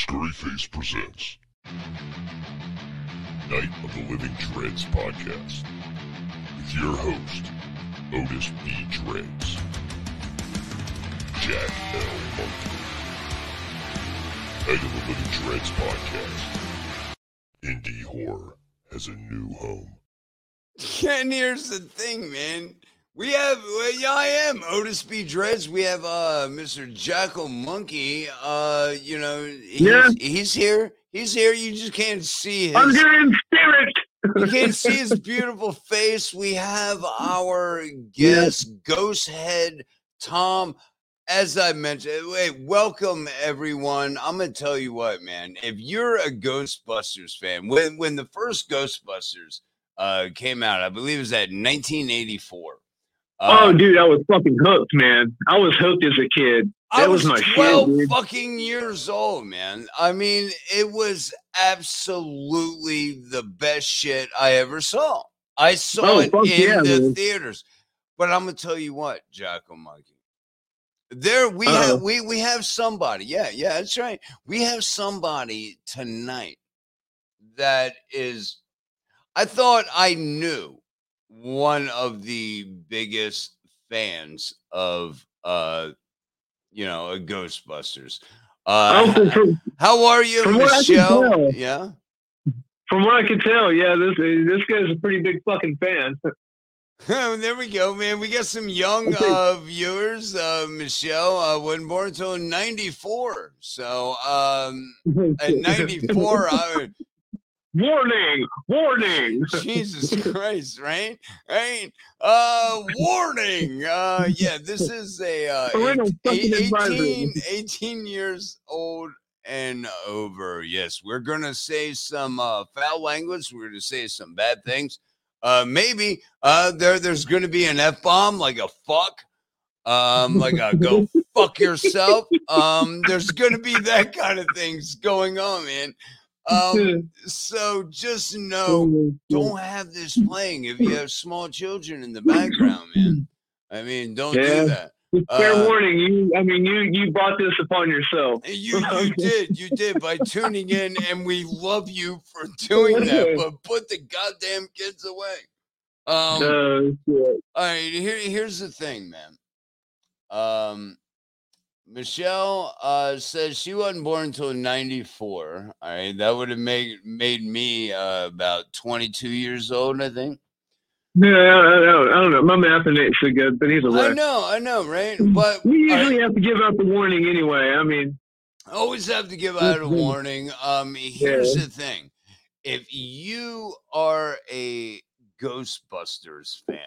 Scurryface presents Night of the Living Dreads podcast with your host, Otis B. Dreads, Jack L. Monkey. Night of the Living Dreads podcast. Indie horror has a new home. And here's the thing, man. We have, I am Otis B. Dreads. We have Mr. Jackal Monkey. He's here. He's here. You just can't see his. I'm here in spirit. You can't see his beautiful face. We have our guest, Ghost Head Tom. As I mentioned, welcome everyone. I'm gonna tell you what, man. If you're a Ghostbusters fan, when the first Ghostbusters came out, I believe it was at 1984. Oh, dude, I was fucking hooked, man. I was hooked as a kid. That was my 12 shit, dude. fucking years old, man. I mean, it was absolutely the best shit I ever saw. I saw it in the theaters. But I'm gonna tell you what, Jackal Monkey. There we have somebody. Yeah, that's right. We have somebody tonight that is, I thought I knew one of the biggest fans of Ghostbusters. How are you, Michelle? Yeah. From what I can tell, this guy's a pretty big fucking fan. There we go, man. We got some young viewers. Michelle wasn't born until 94. So at 94, Warning! Jesus Christ, right? Warning! This is a 18 years old and over. Yes, we're gonna say some foul language. We're gonna say some bad things. Maybe there's gonna be an F-bomb, like a fuck. Like a go fuck yourself. There's gonna be that kind of things going on, man. So just know, don't have this playing if you have small children in the background, man. I mean, don't do that. Fair warning, you brought this upon yourself. You did by tuning in, and we love you for doing that. But put the goddamn kids away. All right, here's the thing, man. Michelle says she wasn't born until 94. All right, that would have made me about 22 years old, I think. Yeah, I don't know. My math ain't so good, but either way. I know, right? But we usually have to give out the warning anyway. I mean, always have to give out a warning. Here's the thing: if you are a Ghostbusters fan.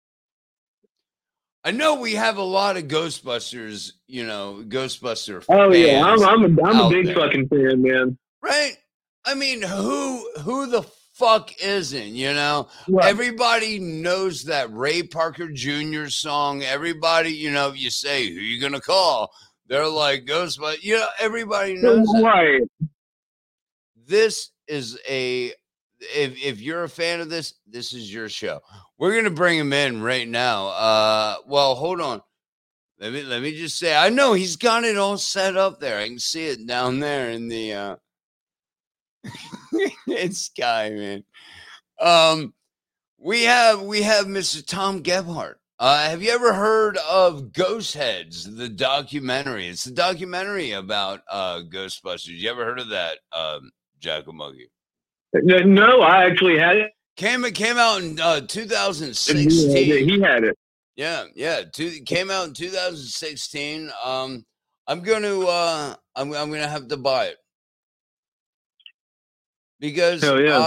I know we have a lot of Ghostbusters, Ghostbuster fans. Oh yeah, I'm a big fucking fan, man. Right? I mean, who the fuck isn't? Right. Everybody knows that Ray Parker Jr. song. Everybody, you say who you gonna call? They're like Ghostbusters. Everybody knows that. Right. This is if you're a fan of this is your show. We're gonna bring him in right now. Well, hold on. Let me just say, I know he's got it all set up there. I can see it down there in the it's Sky, man. We have Mr. Tom Gebhardt. Have you ever heard of Ghost Heads, the documentary? It's a documentary about Ghostbusters. You ever heard of that, Jackal Monkey? No, I actually had it. Came out in 2016. He had it. Yeah. Came out in 2016. I'm gonna have to buy it because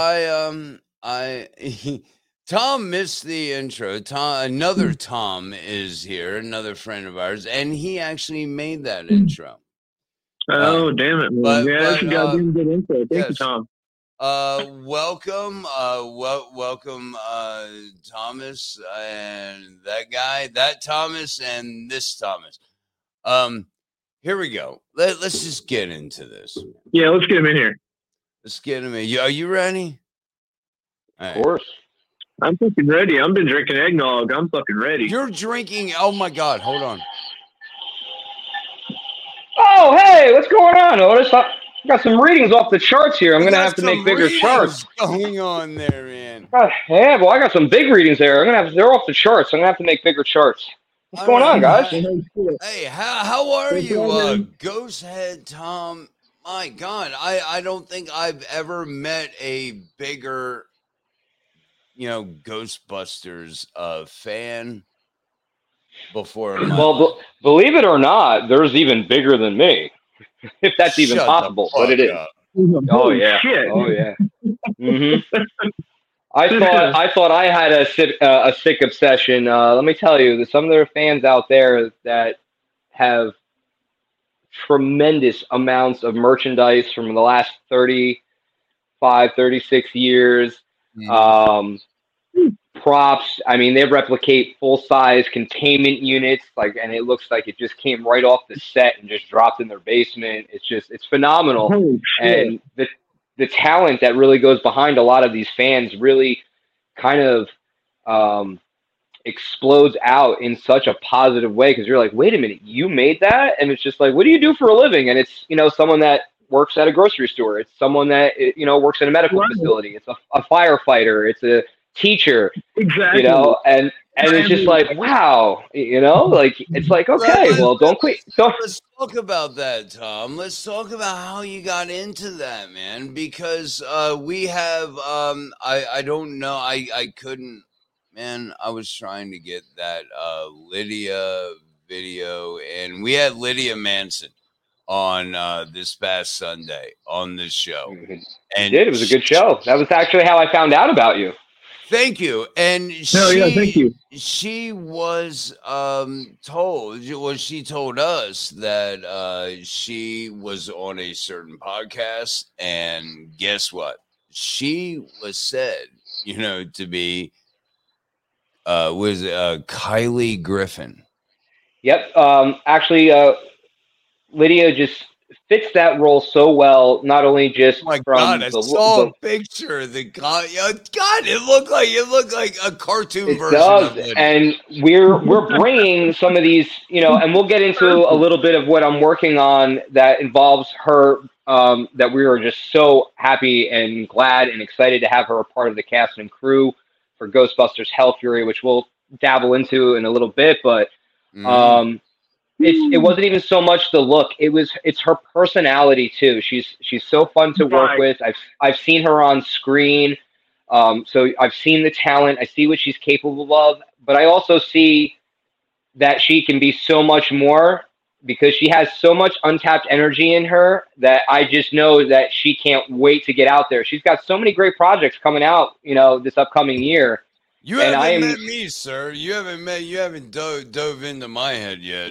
Tom missed the intro. Another Tom is here, another friend of ours, and he actually made that intro. Oh, damn it, man. That's a goddamn good intro. Thank you, Tom. Welcome, Thomas, and that Thomas, and this Thomas. Here we go. Let's just get into this. Yeah, let's get him in here. Let's get him in. Are you ready? Of course. I'm fucking ready. I've been drinking eggnog. I'm fucking ready. You're drinking. Oh my God. Hold on. Oh, hey, what's going on, Otis? Got some readings off the charts here. I'm going to have to make bigger charts. Going on there, man. Yeah, well, I got some big readings there. They're off the charts. I'm going to have to make bigger charts. What's going on, guys? Hey, how are you, Ghost Head Tom? My God, I don't think I've ever met a bigger, Ghostbusters fan before. Well, believe it or not, there's even bigger than me, if that's even possible. But it is. Oh yeah. Shit. Oh yeah. Mm-hmm. I thought I had a sick obsession. Let me tell you, some of their fans out there that have tremendous amounts of merchandise from the last 35, 36 years. Props. I mean, they replicate full-size containment units, and it looks like it just came right off the set and just dropped in their basement. It's phenomenal. And the talent that really goes behind a lot of these fans really kind of explodes out in such a positive way, because you're like, wait a minute, you made that? And it's just like, what do you do for a living? And it's, someone that works at a grocery store. It's someone that, works in a medical facility. It's a firefighter. It's a teacher. Exactly. And it's just like, wow, it's like, okay, well, don't quit. Let's talk about that, Tom. Let's talk about how you got into that, man, because we have, I don't know, I couldn't, man, I was trying to get that Lydia video, and we had Lydia Manson on this past Sunday on this show. And it was a good show. That was actually how I found out about you. Thank you. And thank you. She was she told us that she was on a certain podcast, and guess what? She was said, to be Kylie Griffin. Yep. Actually, Lydia just fits that role so well. Not only just from God, I saw a picture of the God. God, it looked like a cartoon version. Of it. And we're bringing some of these, and we'll get into a little bit of what I'm working on that involves her. That we are just so happy and glad and excited to have her a part of the cast and crew for Ghostbusters Hell Fury, which we'll dabble into in a little bit, but. It wasn't even so much the look. It's her personality too. She's so fun to work with. I've seen her on screen. So I've seen the talent. I see what she's capable of, but I also see that she can be so much more, because she has so much untapped energy in her that I just know that she can't wait to get out there. She's got so many great projects coming out, this upcoming year. You haven't met me, sir. You haven't dove into my head yet.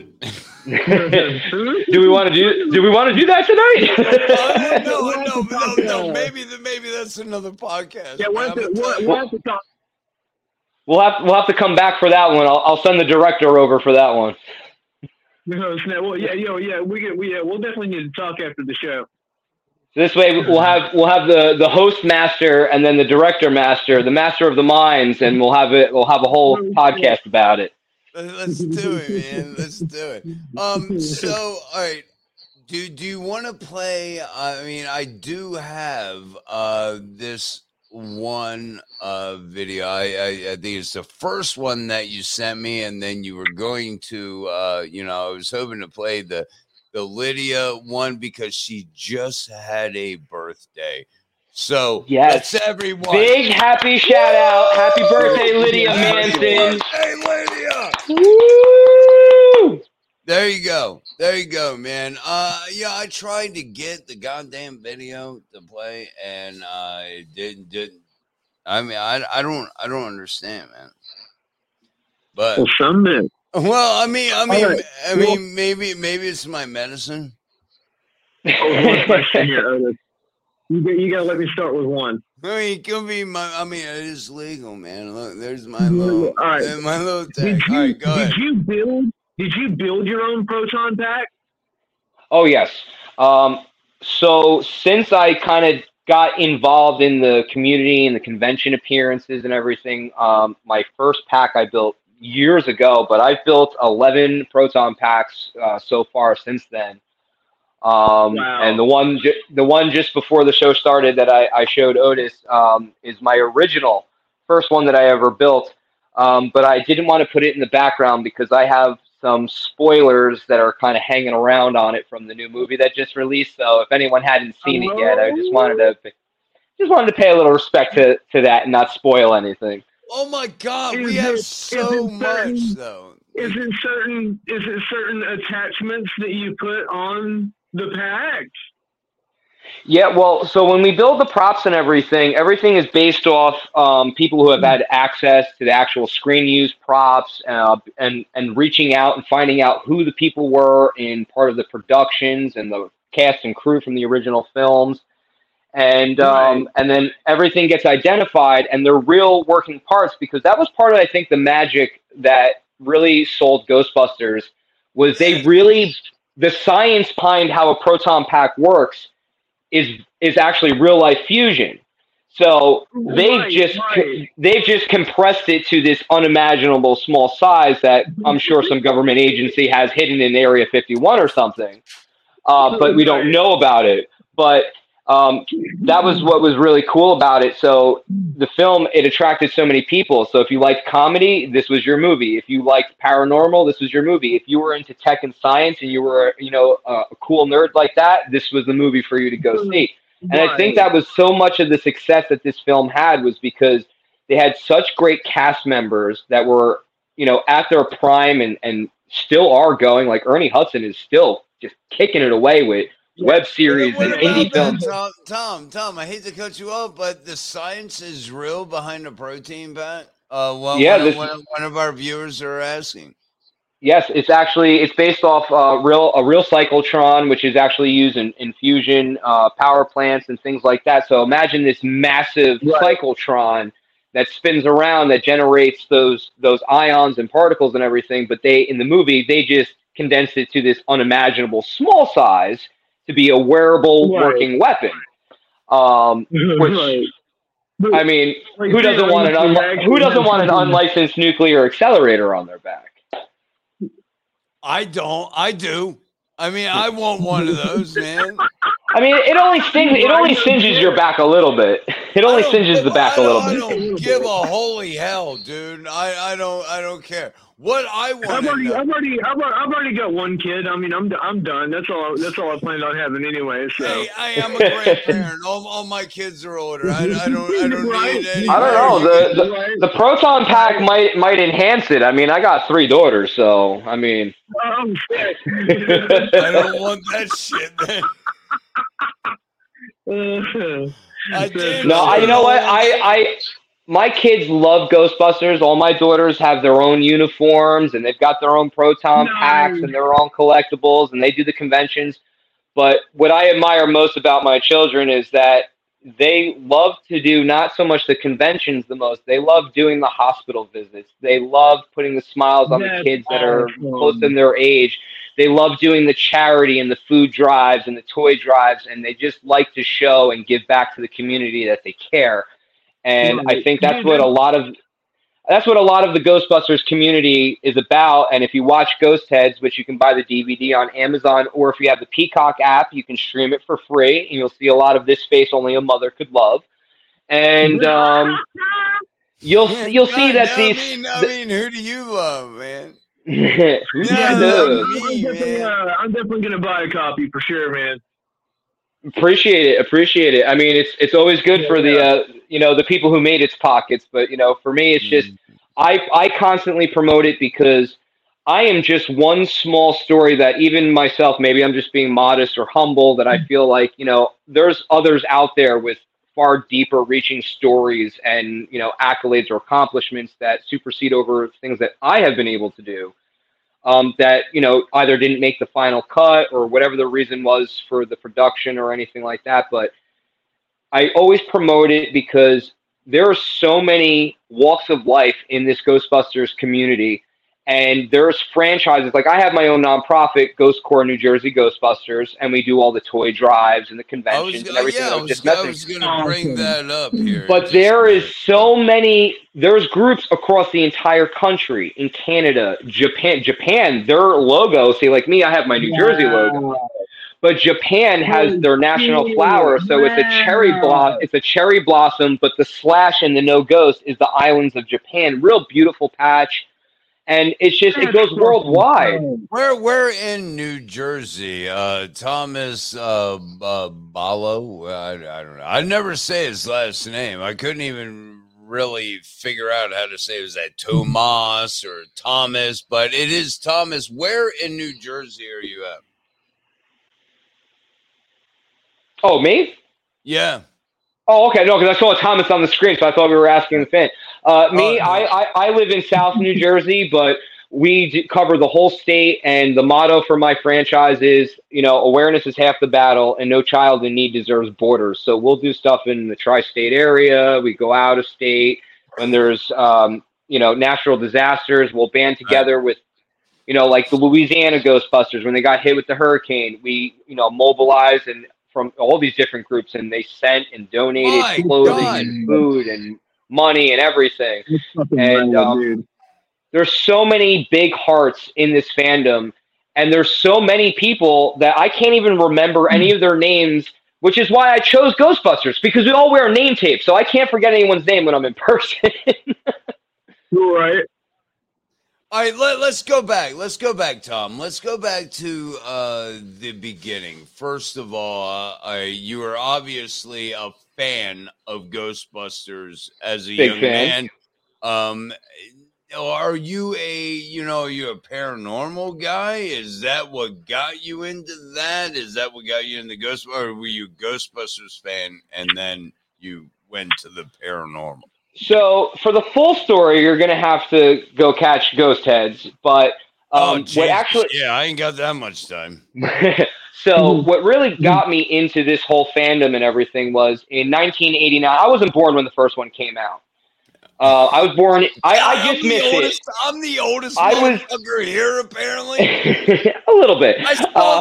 Do we want to do that tonight? No. Maybe that's another podcast. Yeah, we'll have to talk. We'll have to come back for that one. I'll send the director over for that one. Well, we'll definitely need to talk after the show. So this way we'll have the host master and then the director master, the master of the minds, and we'll have a whole podcast about it. Let's do it, man. Let's do it. So all right. Do you want to play? I mean, I do have this one video. I think it's the first one that you sent me, and then you were going to I was hoping to play the Lydia one because she just had a birthday. So yes, let's everyone. Big happy shout out. Happy birthday, Lydia Manson. Hey, Lydia. Woo! There you go, man. I tried to get the goddamn video to play, and it didn't. I mean, I don't understand, man. But some men. Well, I mean, maybe it's my medicine. One question here, Otis. You gotta let me start with one. I mean, it could be it is legal, man. Look, there's my little, all right. My little tag. All right, go ahead. Did you build your own proton pack? Oh yes. So since I kind of got involved in the community and the convention appearances and everything, my first pack I built years ago, but I've built 11 proton packs so far since then. And the one just before the show started that I showed Otis is my original first one that I ever built. But I didn't want to put it in the background because I have some spoilers that are kind of hanging around on it from the new movie that just released. So if anyone hadn't seen it yet, I just wanted to pay a little respect to that and not spoil anything. Oh my God, we have so much though. Is it certain attachments that you put on the packs? Yeah, well, so when we build the props and everything is based off people who have had access to the actual screen use props and reaching out and finding out who the people were in part of the productions and the cast and crew from the original films. And and then everything gets identified and they're real working parts, because that was part of, I think, the magic that really sold Ghostbusters was the science behind how a proton pack works is actually real life fusion. So they've just compressed it to this unimaginable small size that I'm sure some government agency has hidden in Area 51 or something, but we don't know about it. But that was what was really cool about it. So the film, it attracted so many people. So if you liked comedy, this was your movie. If you liked paranormal, this was your movie. If you were into tech and science and you were, a cool nerd like that, this was the movie for you to go see. And I think that was so much of the success that this film had was because they had such great cast members that were, at their prime and still are going. Like Ernie Hudson is still just kicking it away with web series and indie films. Tom, I hate to cut you off, but the science is real behind the protein pack. One of our viewers are asking. Yes, it's based off a real cyclotron, which is actually used in fusion power plants and things like that. So imagine this massive cyclotron that spins around that generates those ions and particles and everything. But in the movie they just condensed it to this unimaginable small size to be a wearable working weapon. Which, I mean, who doesn't want an unlicensed nuclear accelerator on their back? I don't. I do. I mean, I want one of those, man. I mean, it only singes your back a little bit. It only singes the back a little bit. I don't give a holy hell, dude. I don't care. What I want. I've already got one kid. I mean, I'm done. That's all I planned on having anyway. So. Hey, I am a grandparent. All my kids are older. I don't need any. I don't know. The proton pack might enhance it. I mean, I got 3 daughters, so I mean. Oh shit. I don't want that shit, man. You know what? My kids love Ghostbusters. All my daughters have their own uniforms, and they've got their own proton packs and their own collectibles, and they do the conventions. But what I admire most about my children is that they love to do not so much the conventions the most. They love doing the hospital visits. They love putting the smiles on the kids that are close in their age. They love doing the charity and the food drives and the toy drives, and they just like to show and give back to the community that they care. And I think that's what a lot of the Ghostbusters community is about. And if you watch Ghost Heads, which you can buy the DVD on Amazon, or if you have the Peacock app, you can stream it for free, and you'll see a lot of this face only a mother could love. And you'll see that these. I mean, who do you love, man? I'm definitely gonna buy a copy for sure, man. Appreciate it. I mean, it's always good for the people who made its pockets, but for me, it's just I constantly promote it because I am just one small story that even myself, maybe I'm just being modest or humble, that I feel like there's others out there with far deeper reaching stories and accolades or accomplishments that supersede over things that I have been able to do. That either didn't make the final cut or whatever the reason was for the production or anything like that. But I always promote it because there are so many walks of life in this Ghostbusters community, and there's franchises. Like I have my own nonprofit, Ghost Corps New Jersey Ghostbusters, and we do all the toy drives and the conventions and everything. I was going to bring that up here. But there's groups across the entire country, in Canada, Japan, their logo. See, like me, I have my New Jersey logo. but Japan has their national flower, so it's a cherry blossom. It's a cherry blossom, but the slash and the no ghost is the islands of Japan. Real beautiful patch, and it's just it goes worldwide. We're in New Jersey. Thomas Ballo. I don't know. I never say his last name. I couldn't even really figure out how to say it. Was that Tomas or Thomas? But it is Thomas. Where in New Jersey are you at? Oh, me? Yeah. Oh, okay. No, because I saw Thomas on the screen, so I thought we were asking the fan. Me, no. I live in South New Jersey, but we cover the whole state, and the motto for my franchise is, awareness is half the battle, and no child in need deserves borders. So we'll do stuff in the tri-state area. We go out of state. When there's, natural disasters, we'll band together with, like the Louisiana Ghostbusters. When they got hit with the hurricane, we, mobilized and from all these different groups, and they sent and donated clothing and food and money and everything. And there's so many big hearts in this fandom, and there's so many people that I can't even remember any of their names, which is why I chose Ghostbusters, because we all wear name tape, so I can't forget anyone's name when I'm in person. Right. All right, let's go back. Let's go back, Tom. Let's go back to the beginning. First of all, you were obviously a fan of Ghostbusters as a young man. Are you you a paranormal guy? Is that what got you into that? Is that what got you into Ghostbusters? Or were you a Ghostbusters fan and then you went to the paranormal? So for the full story, you're going to have to go catch Ghost Heads. But what actually... Yeah, I ain't got that much time. So what really got me into this whole fandom and everything was in 1989. I wasn't born when the first one came out. I was born... I just missed it. I'm the oldest motherfucker here, apparently. A little bit. I saw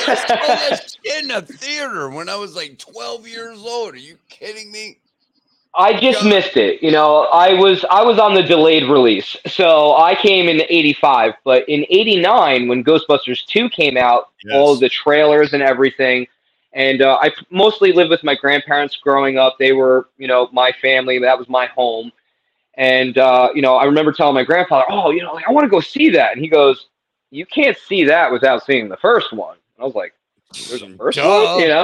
that shit in a theater when I was like 12 years old. Are you kidding me? I just missed it. I was on the delayed release. So I came in 85, but in 89, when Ghostbusters 2 came out, all of the trailers and everything, and I mostly lived with my grandparents growing up. They were, my family. That was my home. And, I remember telling my grandfather, I want to go see that. And he goes, you can't see that without seeing the first one. And I was like, there's a first one?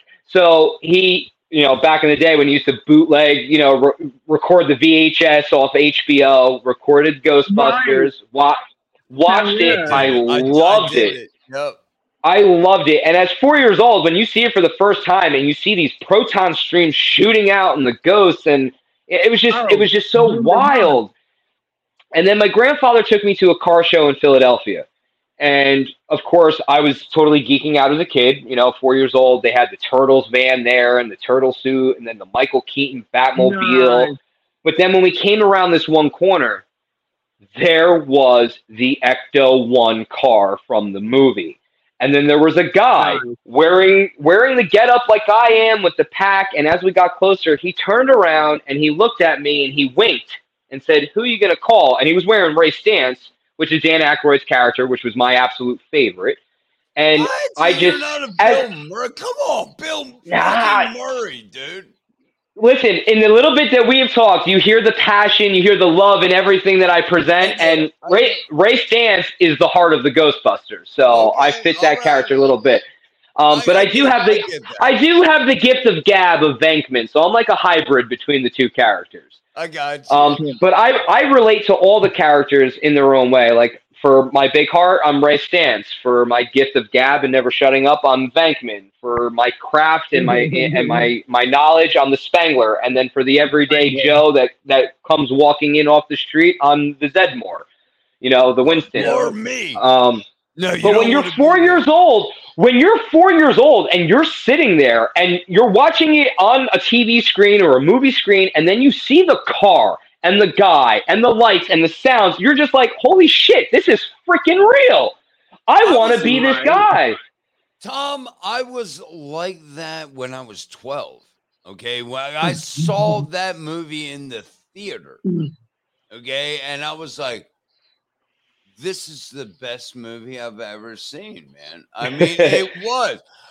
So he... back in the day when you used to bootleg, record the VHS off HBO, recorded Ghostbusters, watched it. I loved it. Yep. I loved it. And as 4 years old, when you see it for the first time and you see these proton streams shooting out and the ghosts, and it was just so wild. And then my grandfather took me to a car show in Philadelphia. And, of course, I was totally geeking out as a kid, 4 years old. They had the Turtles van there and the turtle suit and then the Michael Keaton Batmobile. Nice. But then when we came around this one corner, there was the Ecto-1 car from the movie. And then there was a guy wearing the getup like I am with the pack. And as we got closer, he turned around and he looked at me and he winked and said, "Who are you going to call?" And he was wearing Ray Stantz, which is Dan Aykroyd's character, which was my absolute favorite. And what? I just... You're not a Bill Murray? Come on, Bill Murray, dude. Listen, in the little bit that we have talked, you hear the passion, you hear the love and everything that I present, and Ray Stantz is the heart of the Ghostbusters. So I fit that character a little bit. But I do have the gift of gab of Venkman, so I'm like a hybrid between the two characters. I got you. But I relate to all the characters in their own way. Like for my big heart, I'm Ray Stantz. For my gift of gab and never shutting up, I'm Venkman. For my craft and my knowledge, I'm the Spengler. And then for the everyday Joe that comes walking in off the street, I'm the Zedmore. The Winston. Or me. But when you're 4 years old, and you're sitting there and you're watching it on a TV screen or a movie screen, and then you see the car and the guy and the lights and the sounds, you're just like, holy shit, this is freaking real. I want to be this guy. Tom, I was like that when I was 12. Okay. When I saw that movie in the theater. Okay. And I was like, this is the best movie I've ever seen, man. I mean, it was.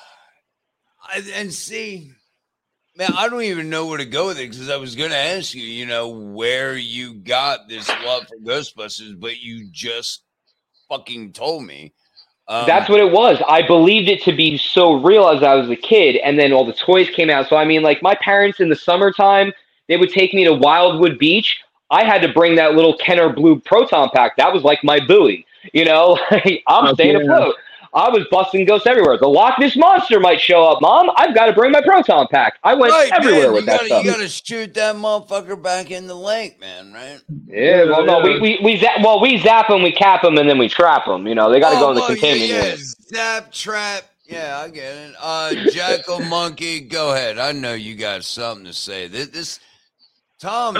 And see, man, I don't even know where to go with it because I was going to ask you, you know, where you got this love for Ghostbusters, but you just fucking told me. That's what it was. I believed it to be so real as I was a kid, and then all the toys came out. So, I mean, like, my parents in the summertime, they would take me to Wildwood Beach. I had to bring that little Kenner Blue Proton Pack. That was like my buoy, you know? I'm staying afloat. I was busting ghosts everywhere. The Loch Ness Monster might show up, Mom. I've got to bring my Proton Pack. I went everywhere with that stuff. You got to shoot that motherfucker back in the lake, man, right? Yeah, well, no, we zap them, we cap them, and then we trap them. You know, they got to go in the containment unit. Zap, trap. Yeah, I get it. Jackal Monkey, go ahead. I know you got something to say. This Tom's.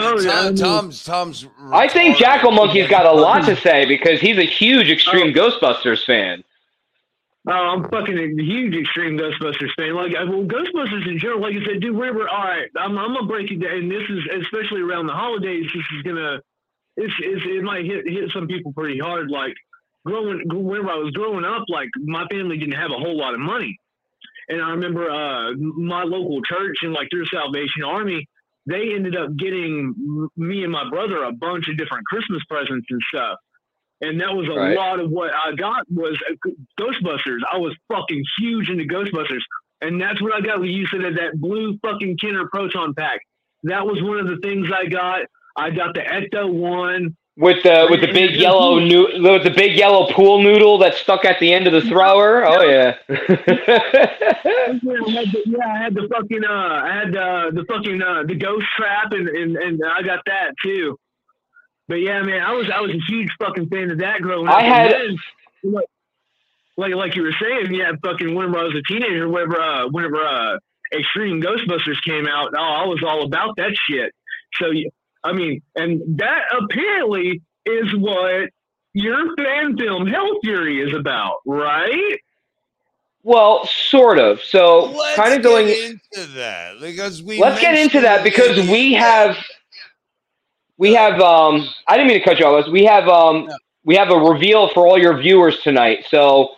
I think Jackal Monkey's got a lot to say because he's a huge Extreme Ghostbusters fan. Oh, I'm fucking a huge Extreme Ghostbusters fan. Like, well, Ghostbusters in general, like I said, dude, wherever. All right, I'm gonna break it down. And this is especially around the holidays. This is gonna, it might hit some people pretty hard. Like, whenever I was growing up, like my family didn't have a whole lot of money, and I remember my local church and like through Salvation Army, they ended up getting me and my brother a bunch of different Christmas presents and stuff. And that was a lot of what I got was Ghostbusters. I was fucking huge into Ghostbusters. And that's what I got when you said that blue fucking Kenner Proton Pack. That was one of the things I got. I got the Ecto one. With the big yellow pool noodle that stuck at the end of the thrower. Oh yeah. I had the fucking the ghost trap and I got that too. But yeah, man, I was a huge fucking fan of that growing up. Like you were saying, yeah, fucking whenever I was a teenager, whenever Extreme Ghostbusters came out, I was all about that shit. So I mean, and that apparently is what your fan film Hell Fury is about, right? Well, sort of. So kind of going into that because let's get into that because we have I didn't mean to cut you off. We have a reveal for all your viewers tonight. So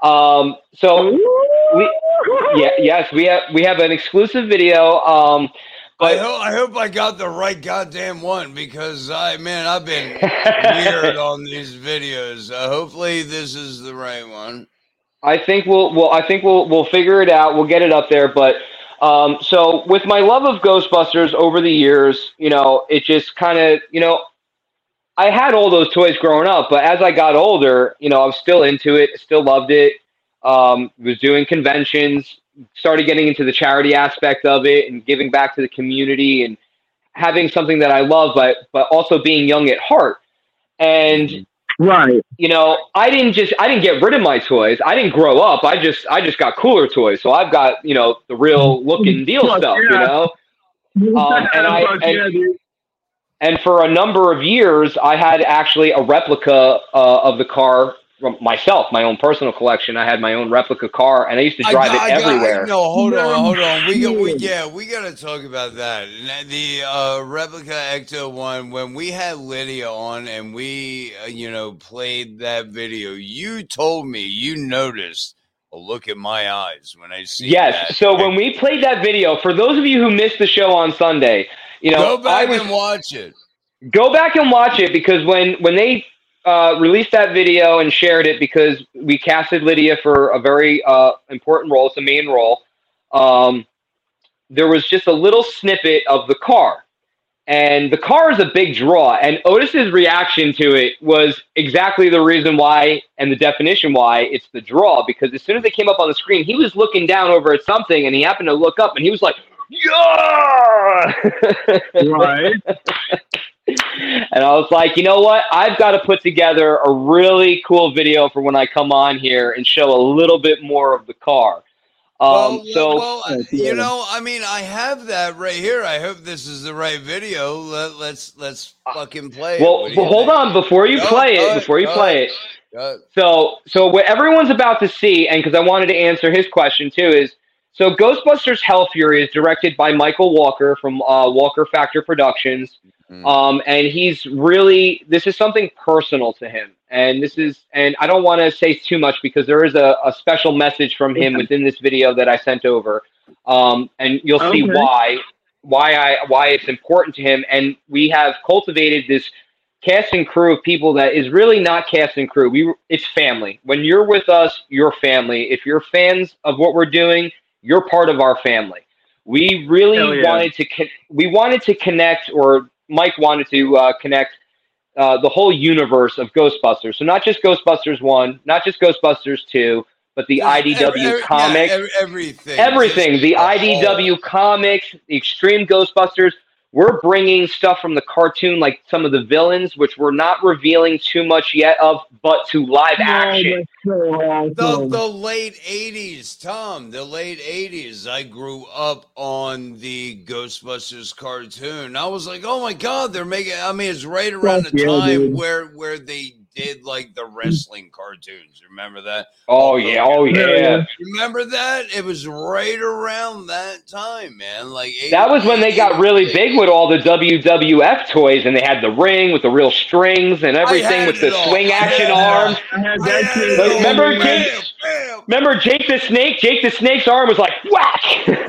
we have an exclusive video. But I hope I got the right goddamn one because I've been weird on these videos. Hopefully this is the right one. I think we'll figure it out. We'll get it up there, but. So with my love of Ghostbusters over the years, you know, it just kind of, you know, I had all those toys growing up, but as I got older, you know, I was still into it, still loved it. Was doing conventions, started getting into the charity aspect of it and giving back to the community and having something that I love, but also being young at heart. And right. You know, I didn't get rid of my toys. I didn't grow up. I just got cooler toys. So I've got, you know, the real look and deal stuff, you know? And for a number of years, I had actually a replica of the car myself, my own personal collection. I had my own replica car, and I used to drive it everywhere. No, hold on. We got to talk about that. The replica Ecto one. When we had Lydia on, and we, played that video, you told me you noticed a look in my eyes when I see. Yes. That. So when we played that video, for those of you who missed the show on Sunday, go back and watch it. Go back and watch it because when they released that video and shared it, because we casted Lydia for a very important role. It's a main role. There was just a little snippet of the car, and the car is a big draw. And Otis's reaction to it was exactly the reason why, and the definition why it's the draw. Because as soon as it came up on the screen, he was looking down over at something, and he happened to look up, and he was like, "Yeah!" Right. And I was like, you know what? I've got to put together a really cool video for when I come on here and show a little bit more of the car. I have that right here. I hope this is the right video. Let's fucking play it. Well, hold on before you play it. So what everyone's about to see, and because I wanted to answer his question too, is so Ghostbusters Hell Fury is directed by Michael Walker from Walker Factor Productions. And he's really, this is something personal to him. And I don't want to say too much because there is a special message from him within this video that I sent over. And you'll see why it's important to him. And we have cultivated this cast and crew of people that is really not cast and crew. It's family. When you're with us, you're family. If you're fans of what we're doing, you're part of our family. We really wanted to connect, or Mike wanted to connect the whole universe of Ghostbusters. So not just Ghostbusters 1, not just Ghostbusters 2, but the IDW comics. Everything. The IDW comics, the Extreme Ghostbusters. We're bringing stuff from the cartoon, like some of the villains, which we're not revealing too much yet of, but to live action. The late 80s, Tom, the late 80s. I grew up on the Ghostbusters cartoon. I was like, oh my God, they're making, I mean, it's right around the time where they did like the wrestling cartoons. Remember that? Oh yeah. Remember that? It was right around that time, man. Like that was when they got really big with all the WWF toys, and they had the ring with the real strings and everything with the swing action arms. Remember Jake the Snake? Jake the Snake's arm was like whack.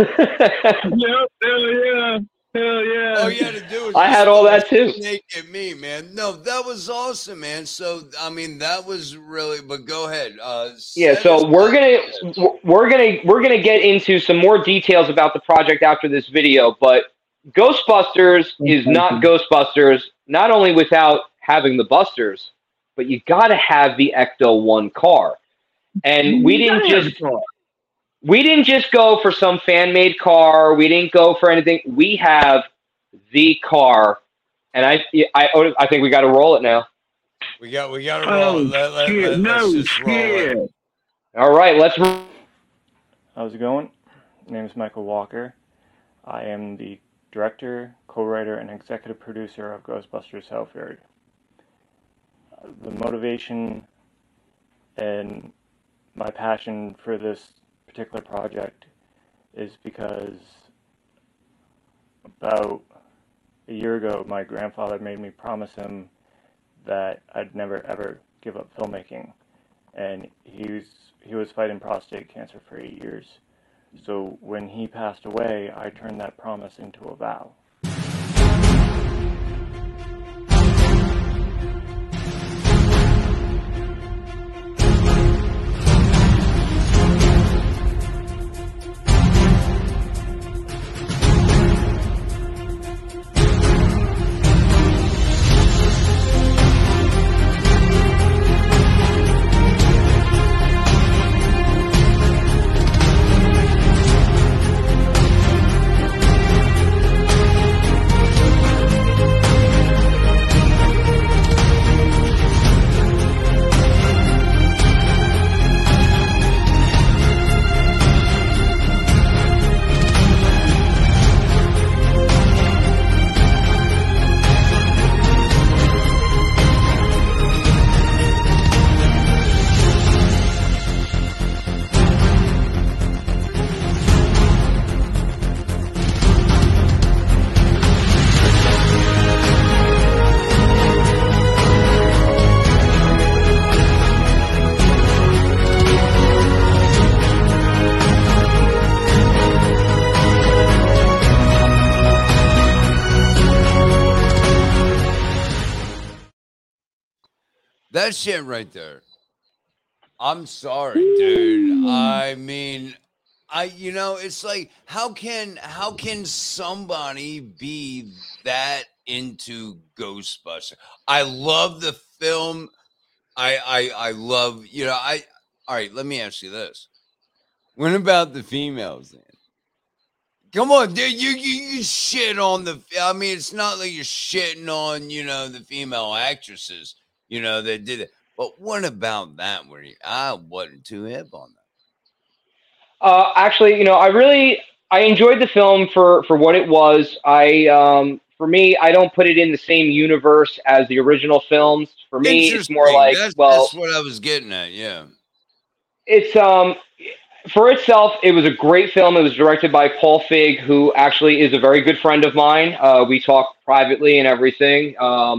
Hell yeah. Oh yeah, to do it. I had all that too. Snake at me, man. No, that was awesome, man. So I mean, that was really. But go ahead. So we're gonna get into some more details about the project after this video. But Ghostbusters is not Ghostbusters, not only without having the Busters, but you got to have the Ecto-1 car. And we didn't just go for some fan-made car. We didn't go for anything. We have the car, and I think we got to roll it now. We got to roll it. Let's just roll it. All right, let's. How's it going? My name is Michael Walker. I am the director, co-writer, and executive producer of Ghostbusters Hellfairy. The motivation and my passion for this particular project is because about a year ago my grandfather made me promise him that I'd never ever give up filmmaking, and he was fighting prostate cancer for 8 years. So when he passed away, I turned that promise into a vow. That shit right there. I'm sorry, dude. I mean, it's like, how can somebody be that into Ghostbusters? I love the film. I love, all right, let me ask you this. What about the females then? Come on, dude, you shit on I mean, it's not like you're shitting on, the female actresses, that did it. But what about that? I wasn't too hip on that. Actually, I enjoyed the film for what it was. For me, I don't put it in the same universe as the original films. For me, it's more like, that's what I was getting at. Yeah. It's For itself, it was a great film. It was directed by Paul Feig, who actually is a very good friend of mine. We talk privately and everything.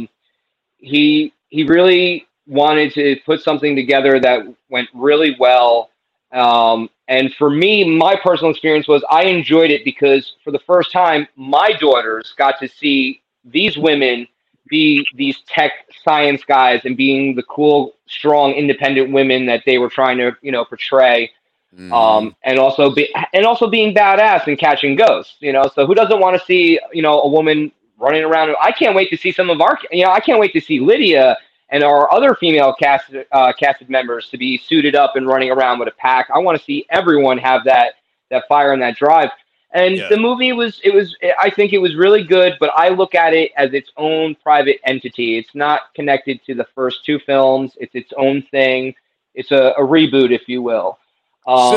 He really wanted to put something together that went really well. And for me, my personal experience was I enjoyed it because for the first time, my daughters got to see these women be these tech science guys and being the cool, strong, independent women that they were trying to, portray. And also being badass and catching ghosts, So who doesn't want to see, a woman running around? I can't wait to see some of our, I can't wait to see Lydia and our other female casted members to be suited up and running around with a pack. I want to see everyone have that fire and that drive. And the movie I think it was really good, but I look at it as its own private entity. It's not connected to the first two films. It's its own thing. It's a reboot, if you will. So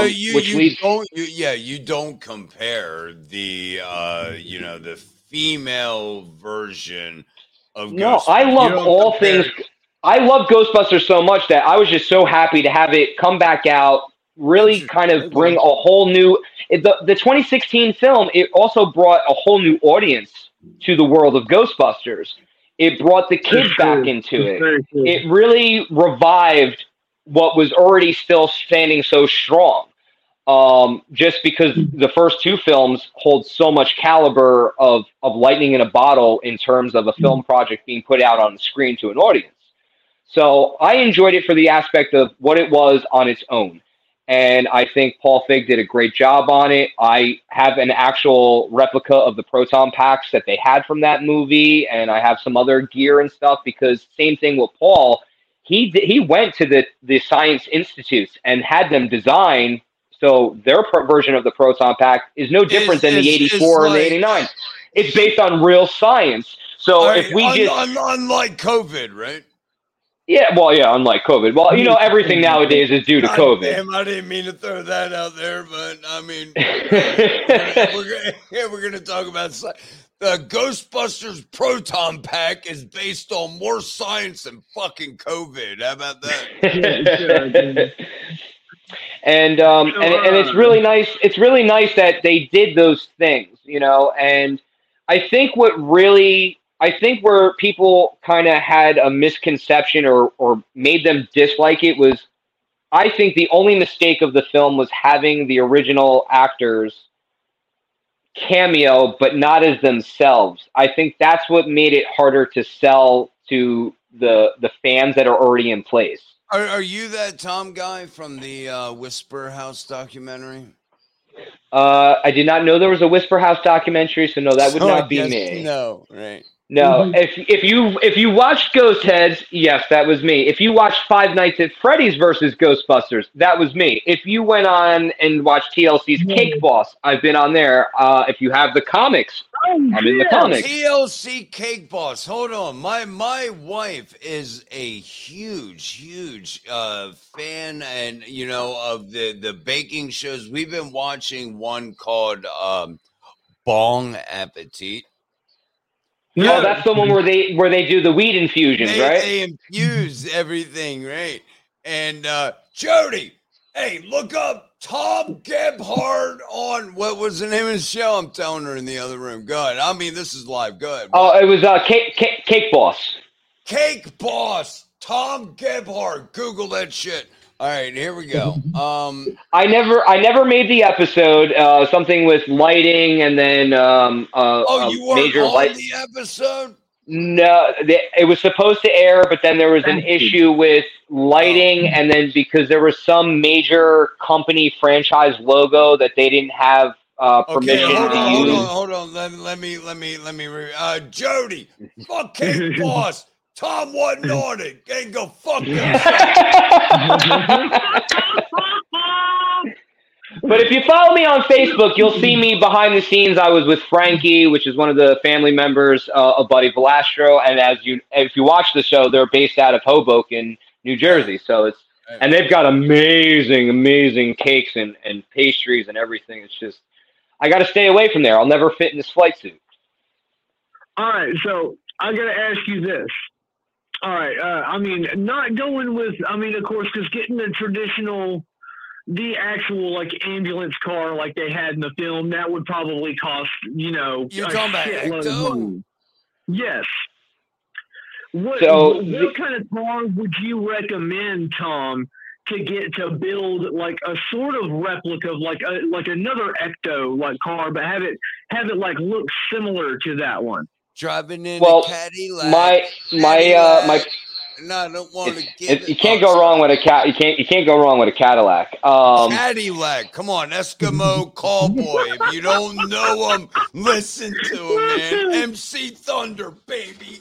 you don't compare the the female version of Ghostbusters. I love all things. I love Ghostbusters so much that I was just so happy to have it come back out, really kind of bring a whole new the 2016 film. It also brought a whole new audience to the world of Ghostbusters. It brought the kids back into it. It really revived what was already still standing so strong. Just because the first two films hold so much caliber of lightning in a bottle in terms of a film project being put out on the screen to an audience. So I enjoyed it for the aspect of what it was on its own. And I think Paul Feig did a great job on it. I have an actual replica of the proton packs that they had from that movie. And I have some other gear and stuff because same thing with Paul. He went to the Science Institutes and had them design. So their version of the proton pack is no different than the 84 and the 89. It's based on real science. So if we unlike COVID, right? Yeah, well, yeah, unlike COVID. Well, everything nowadays is due to COVID. Damn, I didn't mean to throw that out there, but I mean, we're going to talk about the Ghostbusters proton pack is based on more science than fucking COVID. How about that? And it's really nice. It's really nice that they did those things, And I think where people kind of had a misconception or made them dislike it was, I think the only mistake of the film was having the original actors cameo, but not as themselves. I think that's what made it harder to sell to the fans that are already in place. Are you that Tom guy from the Whisper House documentary? I did not know there was a Whisper House documentary, so no, that would not be me. No, right. No, if you watched Ghost Heads, yes, that was me. If you watched Five Nights at Freddy's versus Ghostbusters, that was me. If you went on and watched TLC's Cake Boss, I've been on there. If you have the comics, I'm in the comics. TLC Cake Boss. Hold on, my wife is a huge fan, and of the baking shows. We've been watching one called Bong Appetit. Yeah, that's the one where they do the weed infusions, right? They infuse everything, right? And Jody, hey, look up Tom Gebhardt on what was the name of the show? I'm telling her in the other room. Go ahead. I mean, this is live. Go ahead. Oh, it was Cake Boss. Cake Boss. Tom Gebhardt. Google that shit. All right, here we go. I never made the episode. Something with lighting, and then you weren't major on the episode? No, it was supposed to air, but then there was an issue with lighting, and then because there was some major company franchise logo that they didn't have permission to use. Hold on. Let me. Jody, fuck Cake Boss. Tom wasn't on it. Ain't go fuck yourself. But if you follow me on Facebook, you'll see me behind the scenes. I was with Frankie, which is one of the family members of Buddy Velastro. And if you watch the show, they're based out of Hoboken, New Jersey. So and they've got amazing cakes and pastries and everything. It's just, I got to stay away from there. I'll never fit in this flight suit. All right. So I got to ask you this. All right. Not going with, of course, because getting the traditional the actual like ambulance car like they had in the film, that would probably cost, you know, You're a talking about shitload of Ecto? money. Yes. What kind of car would you recommend, Tom, to build like a sort of replica of like another Ecto like car, but have it like look similar to that one? Driving in a Cadillac. No, I don't want to give it. You can't go wrong with a cat. You can't go wrong with a Cadillac. Cadillac. Come on, Eskimo Cowboy. If you don't know him, listen to him, man. MC Thunder, baby.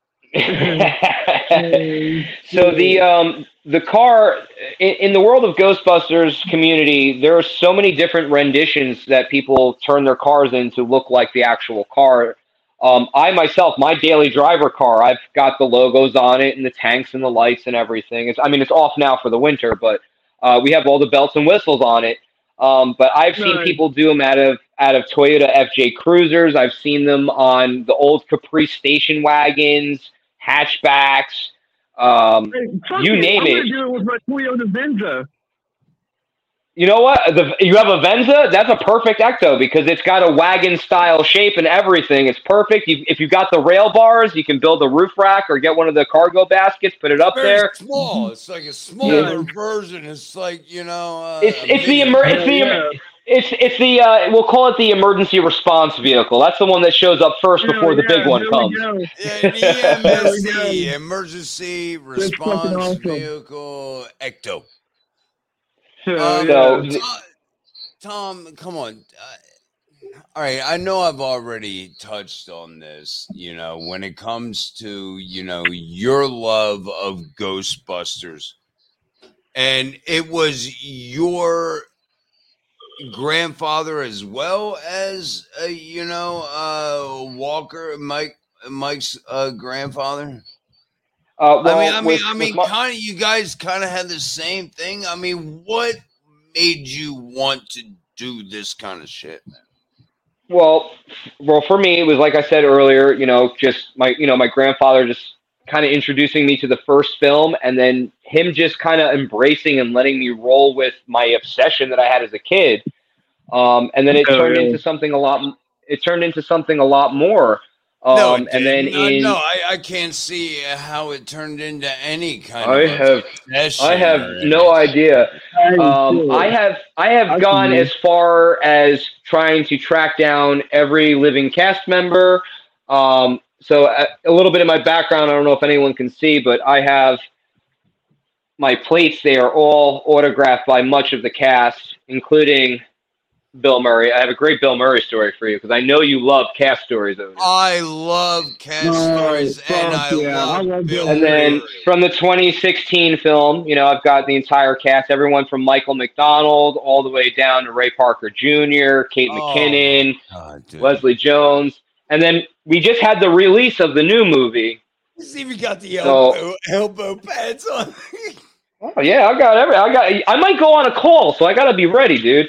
So the car in the world of Ghostbusters community, there are so many different renditions that people turn their cars in to look like the actual car. I myself, my daily driver car, I've got the logos on it and the tanks and the lights and everything. It's off now for the winter, but we have all the belts and whistles on it. But I've seen people do them out of Toyota FJ Cruisers. I've seen them on the old Capri station wagons, hatchbacks. You name it. I'm gonna do it with my Toyota Venza. You know what? You have a Venza? That's a perfect Ecto because it's got a wagon-style shape and everything. It's perfect. If you got the rail bars, you can build a roof rack or get one of the cargo baskets, put it up there. It's small. It's like a smaller version. It's like, you know. We'll call it the emergency response vehicle. That's the one that shows up first before the big one comes. EMSV, emergency response vehicle, Ecto. Tom, come on. All right, I know I've already touched on this, you know, when it comes to, you know, your love of Ghostbusters. And it was your grandfather as well as, Walker, Mike's grandfather? You guys kind of had the same thing. I mean, what made you want to do this kind of shit, man? Well, for me, it was like I said earlier, just my grandfather just kind of introducing me to the first film, and then him just kind of embracing and letting me roll with my obsession that I had as a kid. And then it turned into something a lot. It turned into something a lot more. I can't see how it turned into any kind of obsession. I have no idea. I have gone as far as trying to track down every living cast member. So a little bit of my background, I don't know if anyone can see, but I have my plates. They are all autographed by much of the cast, including Bill Murray. I have a great Bill Murray story for you because I know you love cast stories over here. I love cast stories, and I love Bill Murray. And then from the 2016 film, I've got the entire cast, everyone from Michael McDonald all the way down to Ray Parker Jr., Kate McKinnon, Leslie Jones, and then we just had the release of the new movie. See if you got the elbow pads on. Oh yeah, I might go on a call, so I gotta be ready, dude.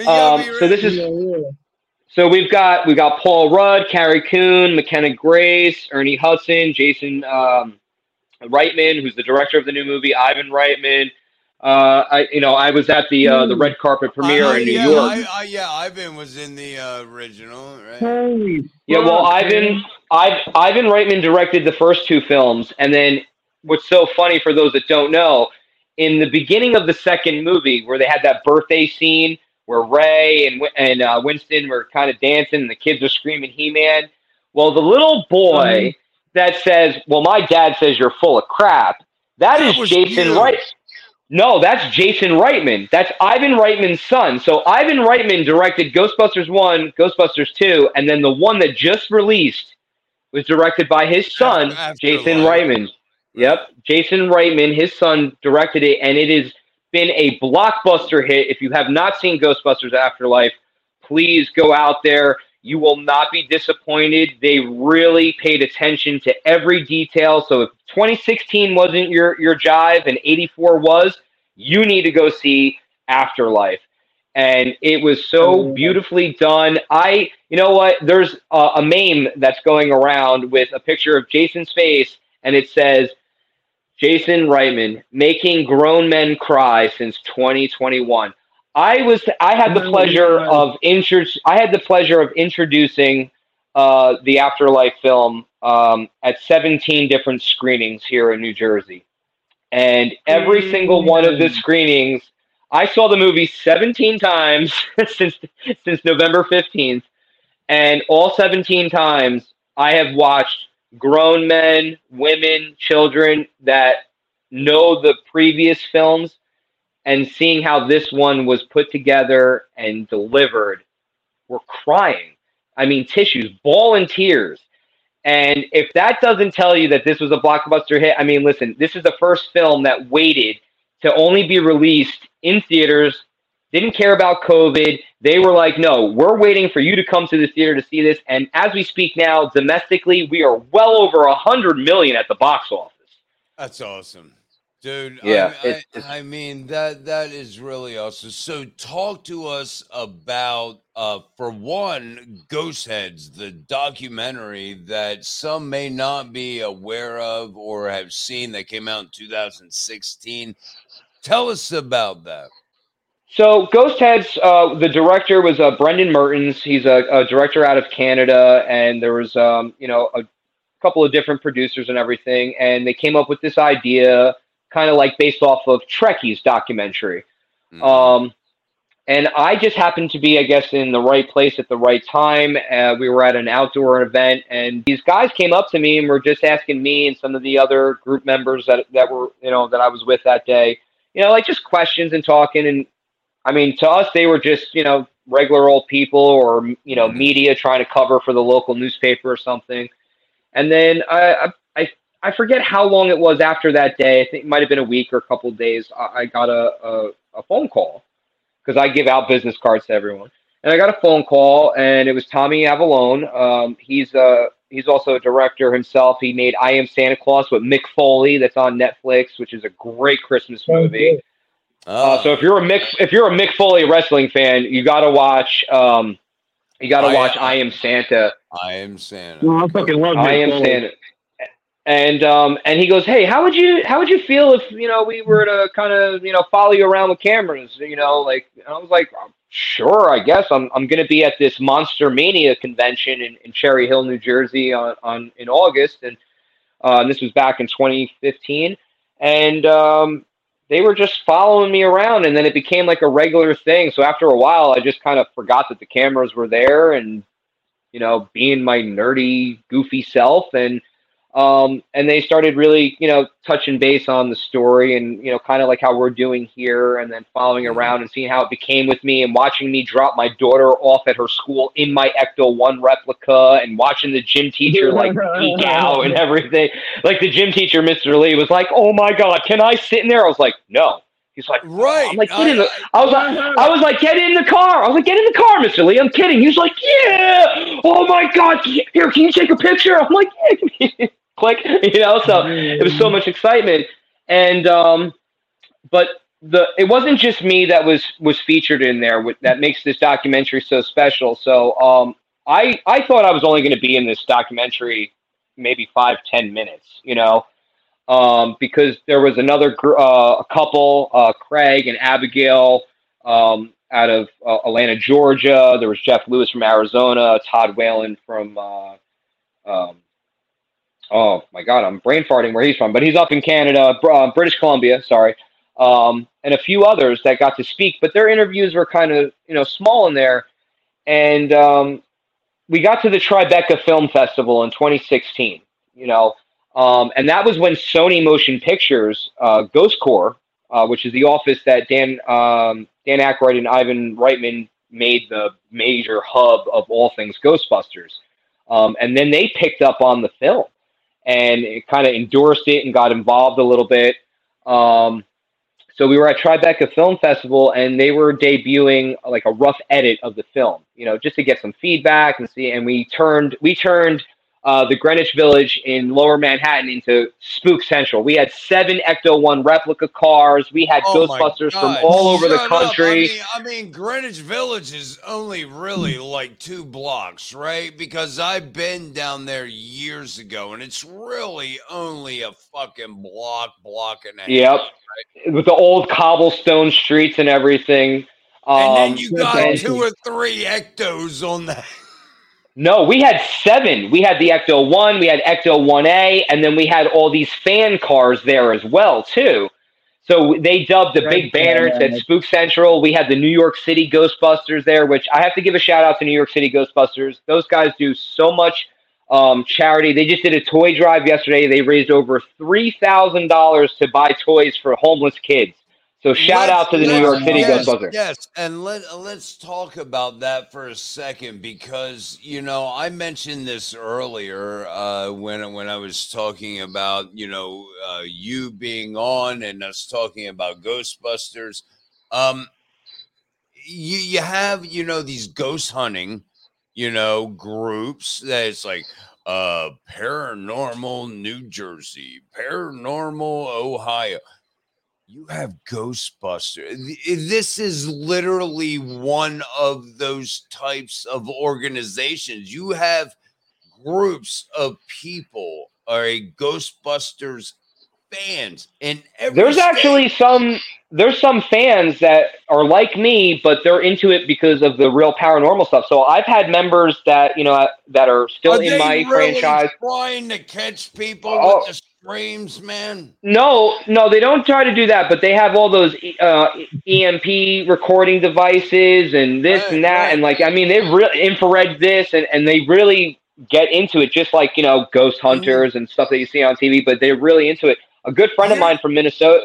So we've got Paul Rudd, Carrie Coon, McKenna Grace, Ernie Hudson, Jason Reitman, who's the director of the new movie, Ivan Reitman. I was at the red carpet premiere in New York. Ivan was in the original, right? Ivan Reitman directed the first two films, and then what's so funny for those that don't know, in the beginning of the second movie, where they had that birthday scene where Ray and Winston were kind of dancing and the kids are screaming He-Man. Well, the little boy that says, well, my dad says you're full of crap, that is Jason Reitman. No, that's Jason Reitman. That's Ivan Reitman's son. So Ivan Reitman directed Ghostbusters 1, Ghostbusters 2, and then the one that just released was directed by his son, Jason Reitman. Yep, Jason Reitman, his son, directed it, and it has been a blockbuster hit. If you have not seen Ghostbusters Afterlife, please go out there. You will not be disappointed. They really paid attention to every detail. So if 2016 wasn't your jive and 84 was, you need to go see Afterlife. And it was so beautifully done. You know what? There's a meme that's going around with a picture of Jason's face, and it says, Jason Reitman, making grown men cry since 2021. I had the pleasure of introducing the Afterlife film at 17 different screenings here in New Jersey. And every single one of the screenings, I saw the movie 17 times since November 15th. And all 17 times I have watched grown men, women, children that know the previous films, and seeing how this one was put together and delivered, we're crying. I mean, tissues, bawling tears. And if that doesn't tell you that this was a blockbuster hit, I mean, listen, this is the first film that waited to only be released in theaters, didn't care about COVID. They were like, no, we're waiting for you to come to the theater to see this. And as we speak now, domestically, we are well over 100 million at the box office. That's awesome. Dude, yeah, I mean, that is really awesome. So talk to us about, for one, Ghost Heads, the documentary that some may not be aware of or have seen that came out in 2016. Tell us about that. So Ghost Heads, the director was Brendan Mertens. He's a director out of Canada, and there was, a couple of different producers and everything, and they came up with this idea kind of like based off of Trekkie's documentary. Mm-hmm. And I just happened to be, I guess, in the right place at the right time. We were at an outdoor event, and these guys came up to me and were just asking me and some of the other group members that were, that I was with that day, like just questions and talking. And I mean, to us, they were just, regular old people or, mm-hmm. media trying to cover for the local newspaper or something. And then I forget how long it was after that day. I think it might have been a week or a couple of days. I got a phone call because I give out business cards to everyone. And I got a phone call, and it was Tommy Avalone. He's also a director himself. He made I Am Santa Claus with Mick Foley that's on Netflix, which is a great Christmas movie. So if you're a Mick Foley wrestling fan, you got to watch I Am Santa. I Am Santa. Well, I fucking love Mick I Am Foley. Santa. And he goes, hey, how would you feel if, we were to kind of, follow you around with cameras, and I was like, sure, I guess I'm going to be at this Monster Mania convention in Cherry Hill, New Jersey in August. And this was back in 2015. And, they were just following me around, and then it became like a regular thing. So after a while, I just kind of forgot that the cameras were there and, being my nerdy, goofy self. And they started really, touching base on the story and, kind of like how we're doing here, and then following around and seeing how it became with me and watching me drop my daughter off at her school in my Ecto-1 replica and watching the gym teacher like geek out and everything. Like the gym teacher, Mr. Lee, was like, oh my God, can I sit in there? I was like, no. He's like, right. I'm like, get in the. I was like, get in the car. I was like, get in the car, Mr. Lee. I'm kidding. He's like, yeah. Oh my God. Here, can you take a picture? I'm like, yeah. Click, so it was so much excitement. And but it wasn't just me that was featured in there that makes this documentary so special. So I thought I was only going to be in this documentary maybe 5-10 minutes, because there was another a couple, Craig and Abigail out of Atlanta, Georgia. There was Jeff Lewis from Arizona, Todd Whalen from oh my God, I'm brain farting where he's from, but he's up in Canada, British Columbia, sorry. And a few others that got to speak, but their interviews were kind of, small in there. And we got to the Tribeca Film Festival in 2016, and that was when Sony Motion Pictures, Ghost Corps, which is the office that Dan Aykroyd and Ivan Reitman made the major hub of all things Ghostbusters. And then they picked up on the film. And it kind of endorsed it and got involved a little bit. So we were at Tribeca Film Festival, and they were debuting like a rough edit of the film, just to get some feedback and see. And we turned the Greenwich Village in Lower Manhattan into Spook Central. We had 7 Ecto-1 replica cars. We had Ghostbusters from all over the country. I mean, Greenwich Village is only really like 2 blocks, right? Because I've been down there years ago, and it's really only a fucking block and a half. Yep. Right? With the old cobblestone streets and everything. And then you got that's 2 or 3 Ectos on that. No, we had 7. We had the Ecto 1, we had Ecto 1A, and then we had all these fan cars there as well, too. So they dubbed the big banners at Spook Central. We had the New York City Ghostbusters there, which I have to give a shout out to New York City Ghostbusters. Those guys do so much charity. They just did a toy drive yesterday. They raised over $3,000 to buy toys for homeless kids. So shout out to the New York City Ghostbusters. Yes, and let's talk about that for a second because I mentioned this earlier when I was talking about you being on and us talking about Ghostbusters. You have these ghost hunting groups that it's like Paranormal New Jersey, Paranormal Ohio. You have Ghostbusters. This is literally one of those types of organizations. You have groups of people are Ghostbusters fans, and there's actually some fans that are like me, but they're into it because of the real paranormal stuff. So I've had members that that are still in my franchise trying to catch people with the streams, man. No, they don't try to do that, but they have all those EMP recording devices and this and that, and they really infrared this, and they really get into it, just like ghost hunters and stuff that you see on TV. But they're really into it. A good friend of mine from Minnesota.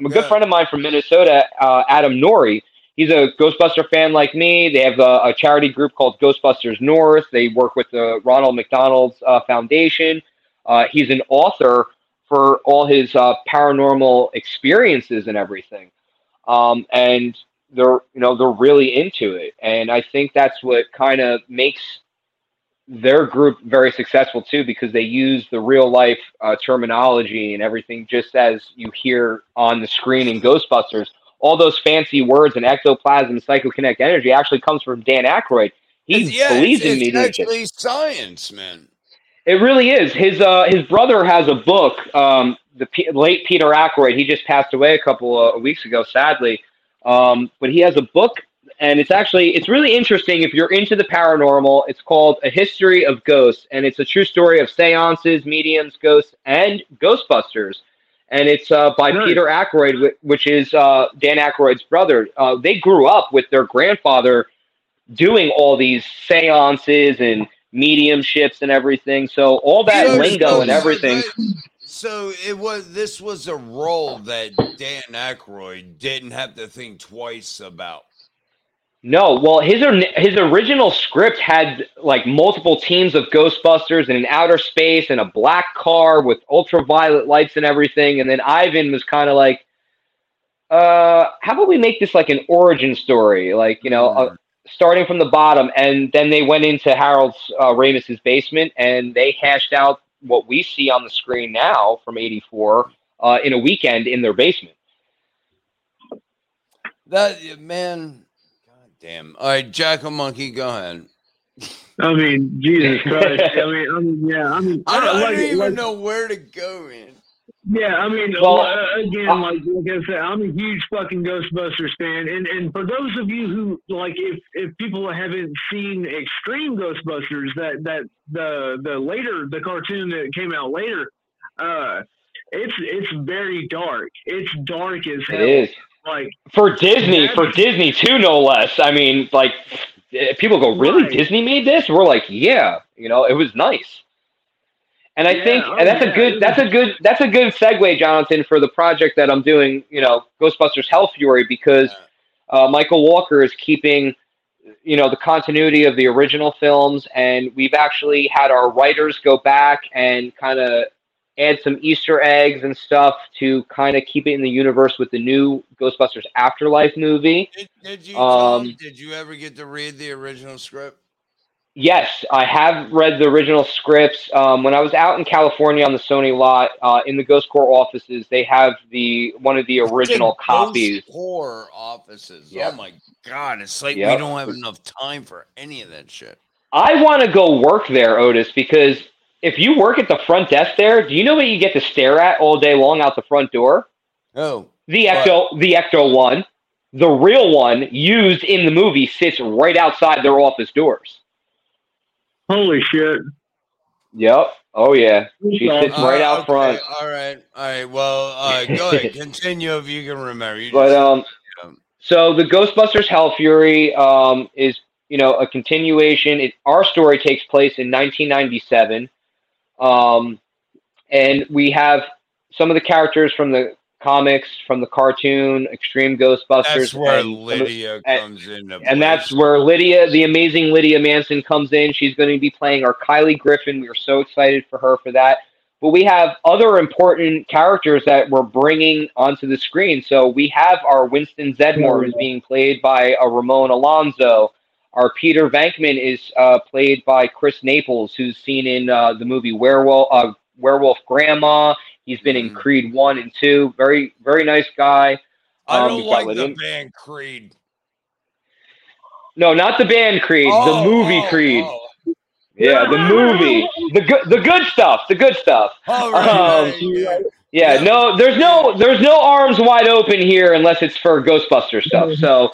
Adam Norrie. He's a Ghostbuster fan like me. They have a charity group called Ghostbusters North. They work with the Ronald McDonald's Foundation. He's an author for all his paranormal experiences and everything. And they're really into it. And I think that's what kind of makes their group very successful too, because they use the real life terminology and everything, just as you hear on the screen in Ghostbusters. All those fancy words and ectoplasm, psychokinetic energy actually comes from Dan Aykroyd. He believes in mediumship. It's actually science, man. It really is. His brother has a book. The late Peter Aykroyd. He just passed away a couple of weeks ago, sadly. But he has a book, and it's really interesting if you're into the paranormal. It's called A History of Ghosts, and it's a true story of seances, mediums, ghosts, and Ghostbusters. And it's by Peter Aykroyd, which is Dan Aykroyd's brother. They grew up with their grandfather doing all these seances and mediumships and everything. So all that lingo and everything. So this was a role that Dan Aykroyd didn't have to think twice about. No, well, his original script had like multiple teams of Ghostbusters in outer space and a black car with ultraviolet lights and everything. And then Ivan was kind of like, how about we make this like an origin story? Like, starting from the bottom. And then they went into Harold Ramis's basement and they hashed out what we see on the screen now from '84 in a weekend in their basement. That, man... Damn. All right, Jack-o'-Monkey, go ahead. I mean, Jesus Christ. I don't even know where to go, man. Yeah, I mean, again, like I said, I'm a huge fucking Ghostbusters fan, and for those of you who like, if people haven't seen Extreme Ghostbusters, that the cartoon that came out later, it's very dark. It's dark as hell. It is. Like for Disney too, no less. I mean, like people go, really? Right. Disney made this? We're like, yeah, it was nice. And I think that's a good segue, Jonathan, for the project that I'm doing, Ghostbusters Hell Fury, because Michael Walker is keeping, the continuity of the original films, and we've actually had our writers go back and kind of add some Easter eggs and stuff to kind of keep it in the universe with the new Ghostbusters Afterlife movie. Did you ever get to read the original script? Yes, I have read the original scripts. When I was out in California on the Sony lot, in the Ghost Corps offices, they have one of the original copies. Ghost Corps offices. Yep. Oh my God! It's like we don't have enough time for any of that shit. I want to go work there, Otis, because if you work at the front desk there, do you know what you get to stare at all day long out the front door? Oh, the Ecto 1. the real one used in the movie sits right outside their office doors. Holy shit. Yep. Oh yeah. She sits right out front. All right. Well, go ahead. Continue if you can remember. So the Ghostbusters Hell Fury is, a continuation. Our story takes place in 1997, and we have some of the characters from the comics, from the cartoon, Extreme Ghostbusters. That's where Lydia comes in. And that's where the amazing Lydia Manson comes in. She's going to be playing our Kylie Griffin. We are so excited for her for that. But we have other important characters that we're bringing onto the screen. So we have our Winston Zeddemore, who's being played by Ramon Alonso. Our Peter Venkman is played by Chris Naples, who's seen in the movie Werewolf Grandma. He's been in Creed 1 and 2. Very, very nice guy. I don't like the band Creed. No, not the band Creed. The movie Creed. Yeah, the movie. The good stuff. The good stuff. All right. No, there's no arms wide open here unless it's for Ghostbuster stuff. So,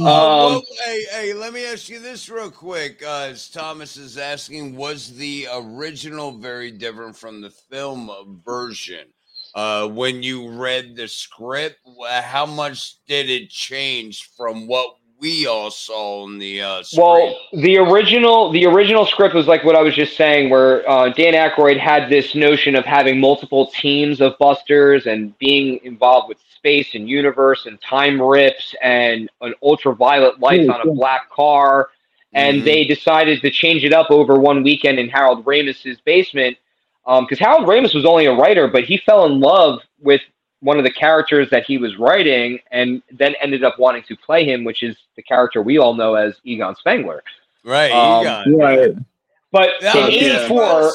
hey, let me ask you this real quick. As Thomas is asking, was the original very different from the film version? When you read the script, how much did it change from what we all saw on the screen? Well, the original script was like what I was just saying, where Dan Aykroyd had this notion of having multiple teams of busters and being involved with space and universe and time rips and an ultraviolet lights on a black car. And they decided to change it up over one weekend in Harold Ramis's basement, because Harold Ramis was only a writer, but he fell in love with one of the characters that he was writing and then ended up wanting to play him, which is the character we all know as Egon Spengler. Right, Egon. Right. But in 84,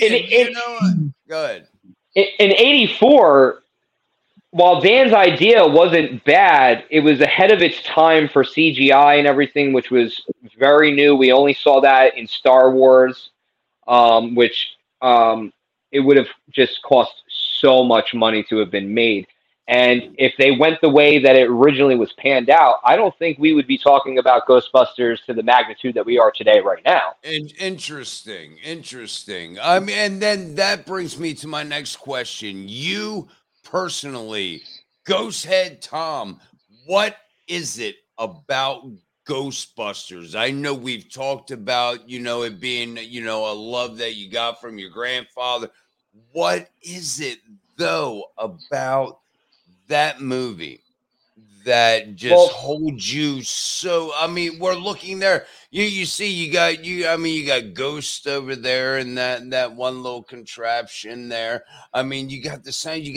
go ahead. In 84, while Dan's idea wasn't bad, it was ahead of its time for CGI and everything, which was very new. We only saw that in Star Wars, which it would have just cost so much money to have been made. And if they went the way that it originally was panned out, I don't think we would be talking about Ghostbusters to the magnitude that we are today right now. Interesting. I mean, and then that brings me to my next question. You personally, Ghosthead Tom, what is it about Ghostbusters? I know we've talked about, it being, a love that you got from your grandfather. What is it, though, about that movie that just holds you so? I mean, we're looking there. You see, you got Ghost over there and that one little contraption there. I mean, you got the sound.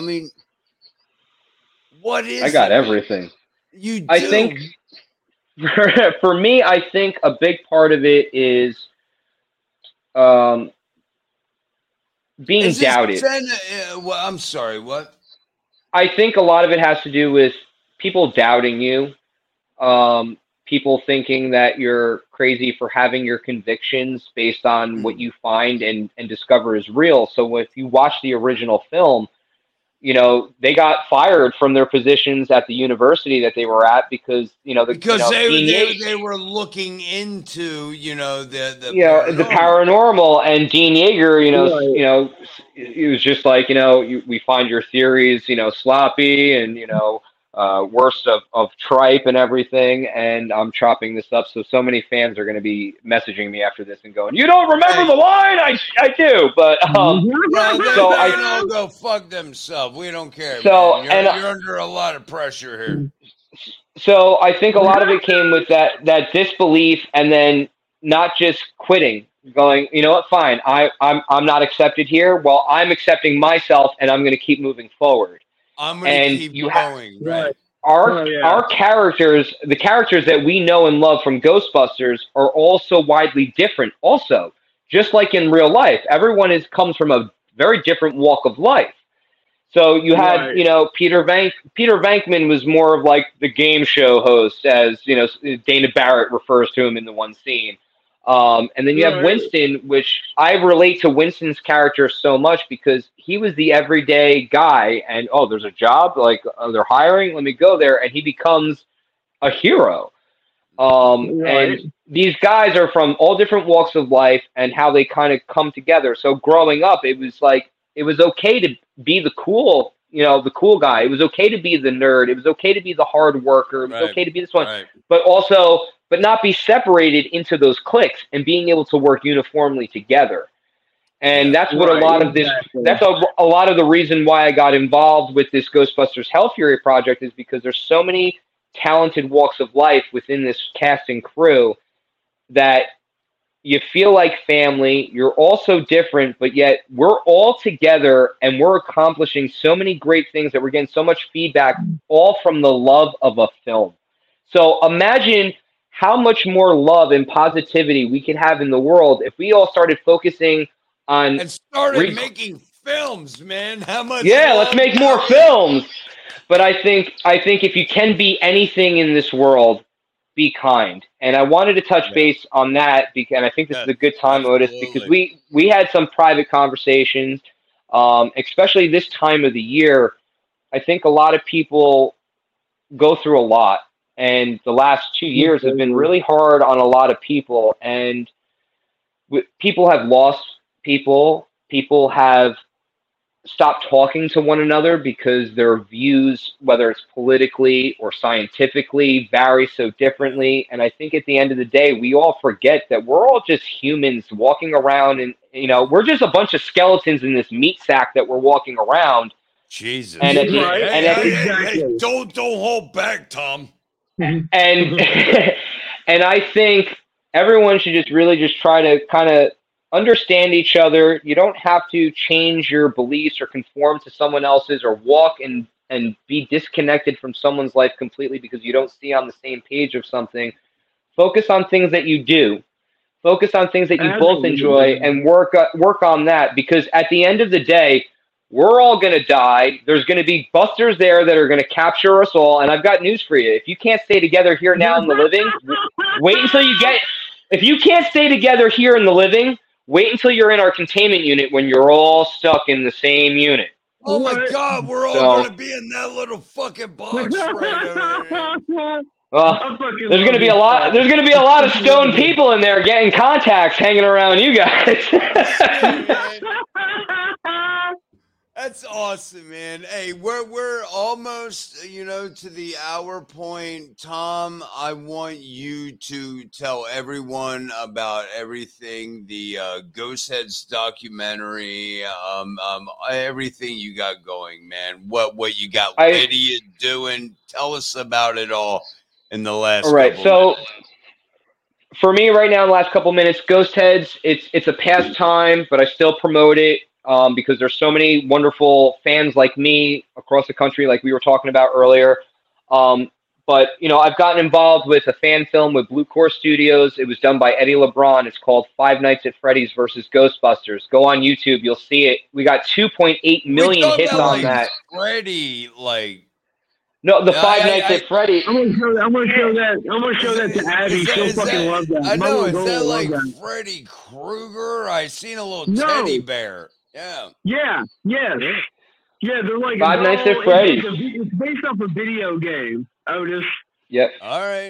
What is? I got everything. You do. I think for me, I think a big part of it is being doubted. I'm sorry, what? I think a lot of it has to do with people doubting you, people thinking that you're crazy for having your convictions based on what you find and discover is real. So if you watch the original film, they got fired from their positions at the university that they were at because they were looking into the paranormal, and Dean Yeager it was just like we find your theories sloppy and worst of tripe and everything, and I'm chopping this up. So many fans are going to be messaging me after this and going, "You don't remember the line?" I do, but all go fuck themselves. We don't care. So you're under a lot of pressure here. So I think a lot of it came with that disbelief, and then not just quitting, going, you know what, fine, I'm not accepted here. Well, I'm accepting myself, and I'm going to keep moving forward. I'm going to keep going. Right. Our characters, the characters that we know and love from Ghostbusters, are also widely different. Also, just like in real life, everyone comes from a very different walk of life. So you had, Peter Venkman was more of like the game show host, as Dana Barrett refers to him in the one scene. And then you have Winston, which I relate to Winston's character so much because he was the everyday guy, and there's a job, like they're hiring, let me go there, and he becomes a hero. Right. And these guys are from all different walks of life and how they kind of come together. So growing up, it was like, it was okay to be the cool, the cool guy. It was okay to be the nerd. It was okay to be the hard worker. It was okay to be this one, but not be separated into those cliques and being able to work uniformly together. And that's what a lot of this, that's a lot of the reason why I got involved with this Ghostbusters Hell Fury project, is because there's so many talented walks of life within this cast and crew that you feel like family. You're all so different, but yet we're all together and we're accomplishing so many great things that we're getting so much feedback, all from the love of a film. So imagine how much more love and positivity we could have in the world if we all started focusing on and started making films, man. How much? Yeah, let's make more films. But I think if you can be anything in this world, be kind. And I wanted to touch base on that, because, and I think this is a good time, Otis, because we had some private conversations, especially this time of the year. I think a lot of people go through a lot, and the last 2 years have been really hard on a lot of people. And people have lost people. People have stopped talking to one another because their views, whether it's politically or scientifically, vary so differently. And I think at the end of the day, we all forget that we're all just humans walking around, and we're just a bunch of skeletons in this meat sack that we're walking around. Jesus. And don't hold back, Tom. And and I think everyone should just really just try to kind of understand each other. You don't have to change your beliefs or conform to someone else's, or walk and be disconnected from someone's life completely because you don't see on the same page of something. Focus on things that you do. Focus on things that you both enjoy, and work on that, because at the end of the day, we're all going to die. There's going to be busters there that are going to capture us all. And I've got news for you. If you can't stay together here now in the living, wait until you get, if you can't stay together here in the living, wait until you're in our containment unit when you're all stuck in the same unit. Oh my God, we're all going to be in that little fucking box right over. Well, there's going to be a lot. There's going to be a lot of stoned people in there getting contacts hanging around you guys. That's awesome, man. Hey, we're almost, to the hour point. Tom, I want you to tell everyone about everything, the Ghost Heads documentary, everything you got going, man. What you got Lydia doing? Tell us about it all in the last. All right, so minutes. For me right now, in the last couple minutes, Ghost Heads, it's a pastime, but I still promote it. Because there's so many wonderful fans like me across the country, like we were talking about earlier. But I've gotten involved with a fan film with Blue Core Studios. It was done by Eddie LeBron. It's called Five Nights at Freddy's versus Ghostbusters. Go on YouTube, you'll see it. We got 2.8 million hits on that. Freddy, no, the Five Nights at Freddy. I'm gonna show that to Abby. She'll fucking love that. I know. Is that like Freddy Krueger? I seen a little teddy bear. Yeah. Yeah. Yes. Yeah. They're like Five Nights at Freddy's. It's based off a video game. Otis. Yep. All right.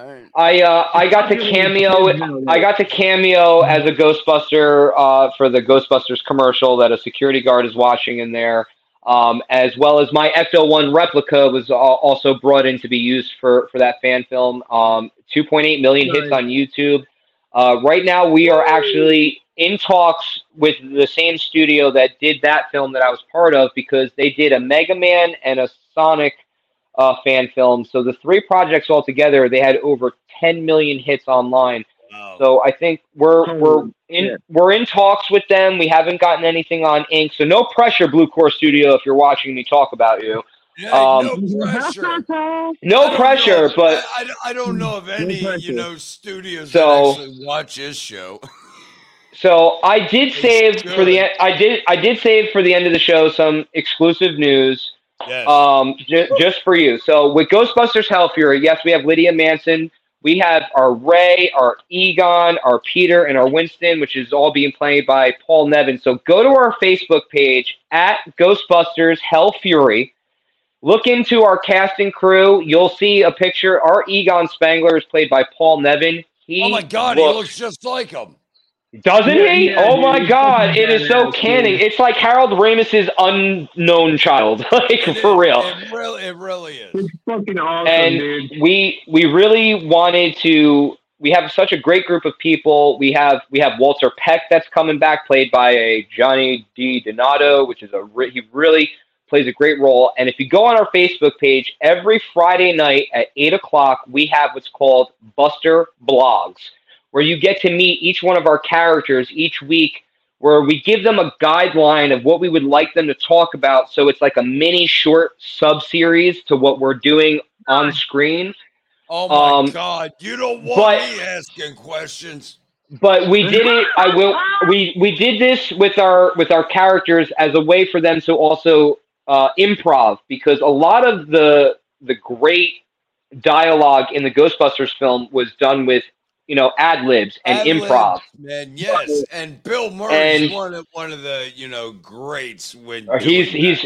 I got to cameo. I got to cameo as a Ghostbuster for the Ghostbusters commercial that a security guard is watching in there. As well as my Ecto-1 replica was also brought in to be used for that fan film. 2.8 million hits on YouTube. Right now, we are actually in talks with the same studio that did that film that I was part of, because they did a Mega Man and a Sonic fan film. So the three projects altogether, they had over 10 million hits online. Wow. So I think we're in talks with them. We haven't gotten anything on ink, so no pressure, Blue Core Studio, if you're watching me talk about you. Yeah, no pressure. No pressure, but I don't know of any studios that actually watch this show. So I did save for the end of the show some exclusive news. Yes. Just for you. So with Ghostbusters Hell Fury, yes, we have Lydia Manson. We have our Ray, our Egon, our Peter, and our Winston, which is all being played by Paul Nevin. So go to our Facebook page at Ghostbusters Hell Fury. Look into our cast and crew. You'll see a picture. Our Egon Spangler is played by Paul Nevin. Oh my God, he looks just like him. Doesn't he? Yeah, oh my dude, God, fucking it is so badass, canny. dude. It's like Harold Ramis's unknown child, like for real. It really is. It's fucking awesome, And dude. we really wanted to. We have such a great group of people. We have Walter Peck that's coming back, played by a Johnny D. Donato, which is he really plays a great role. And if you go on our Facebook page, every Friday night at 8:00, we have what's called Buster Blogs, where you get to meet each one of our characters each week, where we give them a guideline of what we would like them to talk about. So it's like a mini short sub-series to what we're doing on screen. Oh my God, you don't want me asking questions. But we did it. We did this with our characters as a way for them to also improv, because a lot of the great dialogue in the Ghostbusters film was done with ad libs and improv. Man, yes, and Bill Murray is one of the greats when he's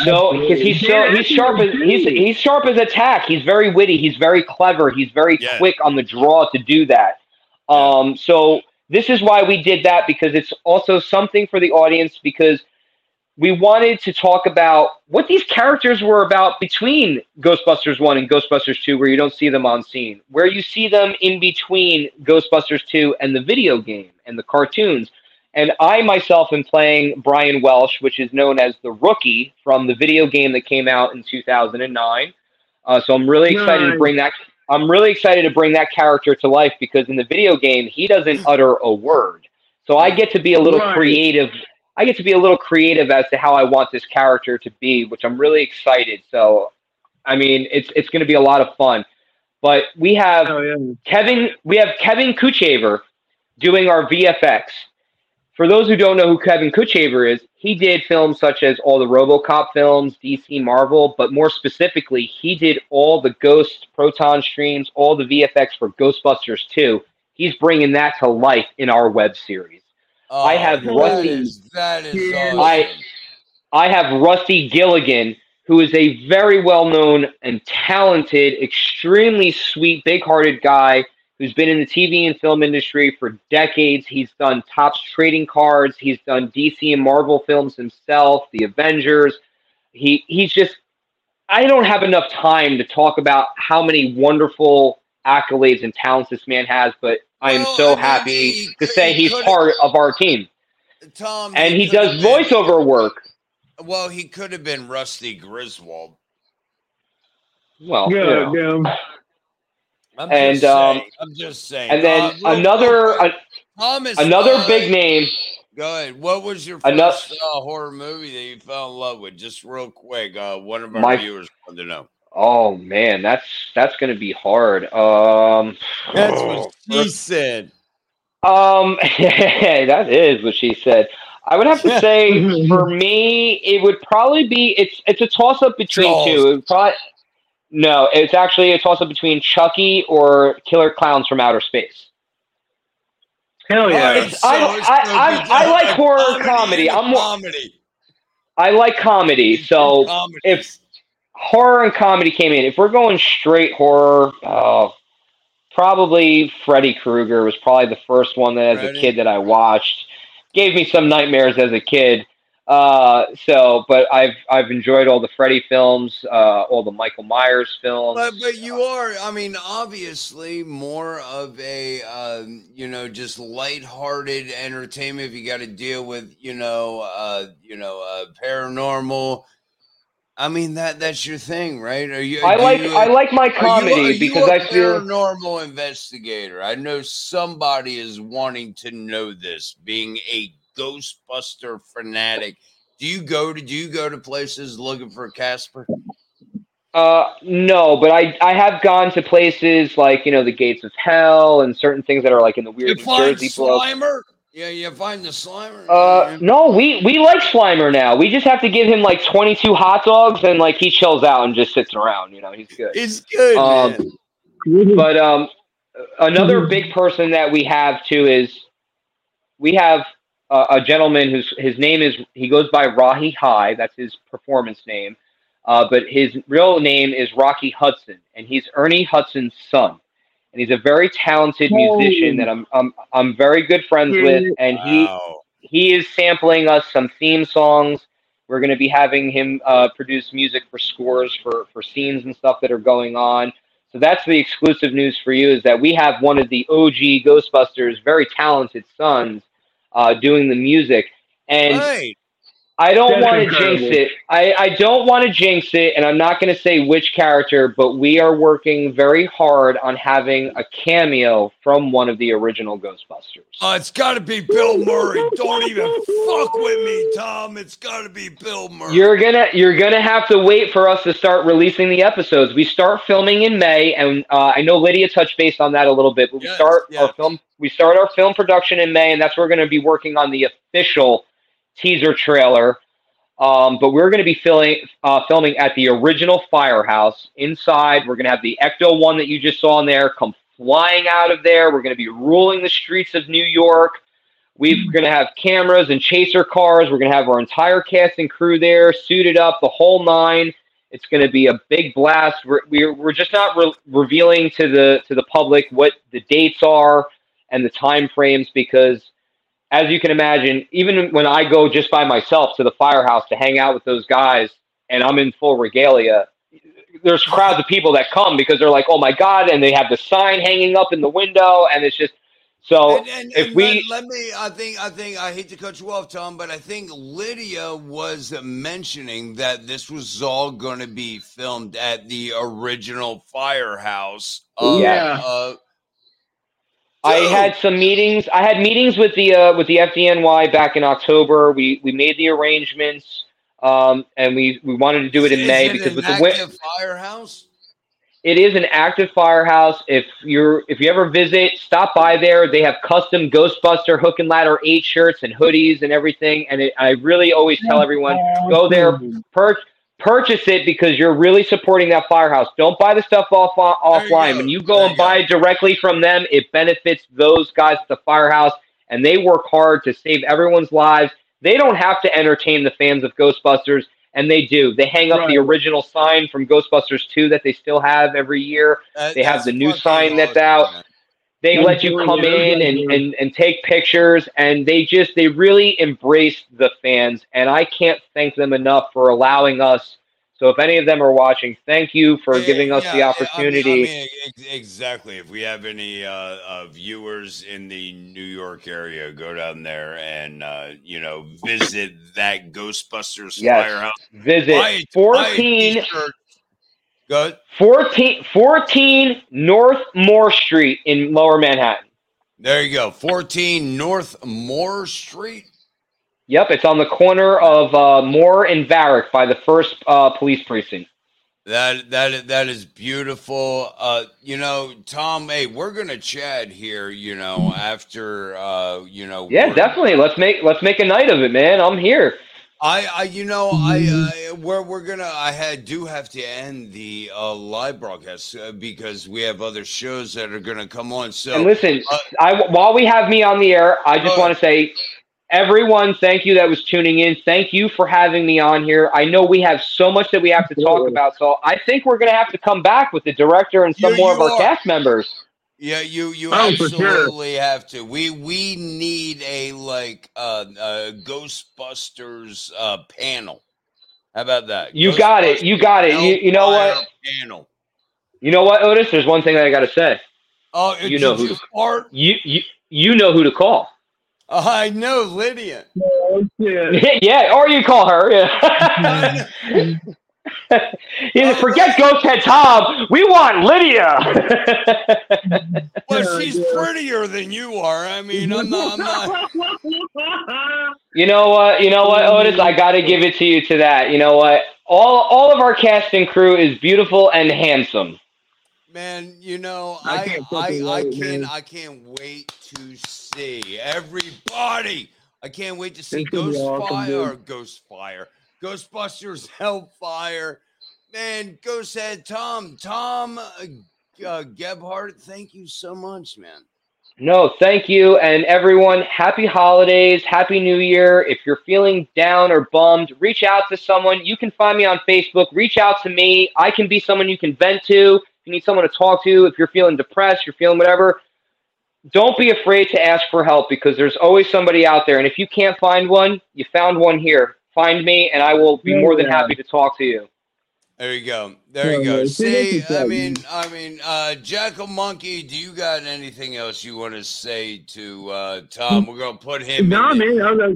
sharp as a tack. He's very witty. He's very clever. He's very quick on the draw to do that. So this is why we did that, because it's also something for the audience, because we wanted to talk about what these characters were about between Ghostbusters 1 and Ghostbusters 2, where you don't see them on scene, where you see them in between Ghostbusters 2 and the video game and the cartoons. And I myself am playing Brian Welsh, which is known as the Rookie from the video game that came out in 2009. So I'm really excited to bring that. I'm really excited to bring that character to life, because in the video game, he doesn't utter a word. So I get to be a little creative. I get to be a little creative as to how I want this character to be, which I'm really excited. So, I mean, it's going to be a lot of fun. But we have Kevin Kuchaver doing our VFX. For those who don't know who Kevin Kuchaver is, he did films such as all the RoboCop films, DC, Marvel, but more specifically, he did all the Ghost Proton streams, all the VFX for Ghostbusters 2. He's bringing that to life in our web series. I have Rusty. That is awesome. I have Rusty Gilligan, who is a very well-known and talented, extremely sweet, big-hearted guy who's been in the TV and film industry for decades. He's done Topps trading cards. He's done DC and Marvel films himself, the Avengers. He's just, I don't have enough time to talk about how many wonderful accolades and talents this man has, but I am so happy to say he's part of our team. Tom, and he does voiceover work. Well, he could have been Rusty Griswold. Well, I'm just saying. And then another big name. Go ahead. What was your first horror movie that you fell in love with? Just real quick. One of our viewers wanted to know. Oh man, that's going to be hard. That's what she said. That is what she said. I would have to say, for me, it would probably be it's a toss up between two. It's actually a toss up between Chucky or Killer Clowns from Outer Space. Hell yeah! I like horror comedy. I like comedy. So if horror and comedy came in, if we're going straight horror, probably Freddy Krueger was probably the first one that, as a kid, that I watched. Gave me some nightmares as a kid. But I've enjoyed all the Freddy films, all the Michael Myers films. But you are, I mean, obviously more of a, just lighthearted entertainment. If you got to deal with, paranormal. I mean, that's your thing, right? I like my comedy because I feel paranormal investigator. I know somebody is wanting to know this, being a Ghostbuster fanatic. Do you go to places looking for Casper? No, but I have gone to places like, the Gates of Hell and certain things that are like in the weird New Jersey Slimer? Yeah, you find the Slimer? No, we like Slimer now. We just have to give him like 22 hot dogs and like he chills out and just sits around, he's good. He's good, man. But another big person that we have too is we have a gentleman his name is, he goes by Rahi High. That's his performance name. but his real name is Rocky Hudson, and he's Ernie Hudson's son. And he's a very talented musician that I'm very good friends with, and Wow. he is sampling us some theme songs. We're going to be having him produce music for scores for scenes and stuff that are going on. So that's the exclusive news for you, is that we have one of the OG Ghostbusters, very talented sons, doing the music. And Right. I don't That's want to incredible. jinx it. I don't want to jinx it, and I'm not going to say which character, but we are working very hard on having a cameo from one of the original Ghostbusters. It's got to be Bill Murray. Don't even fuck with me, Tom. It's got to be Bill Murray. You're gonna have to wait for us to start releasing the episodes. We start filming in May, and I know Lydia touched base on that a little bit. But we start our film production in May, and that's where we're going to be working on the official teaser trailer. But we're going to be filming at the original Firehouse. Inside, we're going to have the Ecto one that you just saw in there come flying out of there. We're going to be ruling the streets of New York. We're going to have cameras and chaser cars. We're going to have our entire cast and crew there, suited up, the whole nine. It's going to be a big blast. We're just not revealing to the public what the dates are and the time frames, because, as you can imagine, even when I go just by myself to the Firehouse to hang out with those guys and I'm in full regalia, there's crowds of people that come because they're like, oh my God, and they have the sign hanging up in the window, and it's just so let me, I think I hate to cut you off, Tom, but I think Lydia was mentioning that this was all going to be filmed at the original Firehouse. I had some meetings. I had meetings with the FDNY back in October. We made the arrangements, and we wanted to do it in May because with the active Firehouse. It is an active Firehouse. If you ever visit, stop by there. They have custom Ghostbuster hook and ladder 8 shirts and hoodies and everything. And I really always tell everyone, go there, purchase it, because you're really supporting that Firehouse. Don't buy the stuff offline. When you go and buy directly from them, it benefits those guys at the Firehouse, and they work hard to save everyone's lives. They don't have to entertain the fans of Ghostbusters, and they do. They hang up the original sign from Ghostbusters 2 that they still have every year. They have the new sign that's out. Man. They let you come in and take pictures, and they really embrace the fans, and I can't thank them enough for allowing us. So if any of them are watching, thank you for giving us the opportunity. I mean, exactly. If we have any viewers in the New York area, go down there and visit that Ghostbusters Firehouse. Visit 14 North Moore Street in Lower Manhattan. There you go. 14 North Moore Street. Yep, it's on the corner of Moore and Varick by the first police precinct. That is beautiful. Tom, hey, we're gonna chat here. After Yeah, definitely. Let's make a night of it, man. I'm here. I do have to end the live broadcast because we have other shows that are gonna come on. So, and listen, while we have me on the air, I just want to say, everyone, thank you that was tuning in. Thank you for having me on here. I know we have so much that we have to talk about, so I think we're going to have to come back with the director and some more of our cast members. Yeah, you absolutely have to. We need a Ghostbusters panel. How about that? You got it. You know what? Panel. You know what, Otis? There's one thing I got to say. Oh, you know who to call. I know Lydia. Yeah, or you call her. Yeah. Forget Ghosthead Tom. We want Lydia. Well, she's prettier than you are. I mean, I'm not. You know what, Otis? I got to give it to you to that. You know what? All of our cast and crew is beautiful and handsome. Man, I can't wait to see everybody. I can't wait to see Ghostbusters Hellfire. Man, Ghosthead Tom Gebhardt, thank you so much, man. No, thank you. And everyone, happy holidays, happy new year. If you're feeling down or bummed, reach out to someone. You can find me on Facebook. Reach out to me. I can be someone you can vent to. If you need someone to talk to, if you're feeling depressed, you're feeling whatever, don't be afraid to ask for help because there's always somebody out there. And if you can't find one, you found one here. Find me and I will be more than happy to talk to you. There you go. There you go. See, I mean, Jackal Monkey, do you got anything else you want to say to Tom? We're gonna put him. No, man.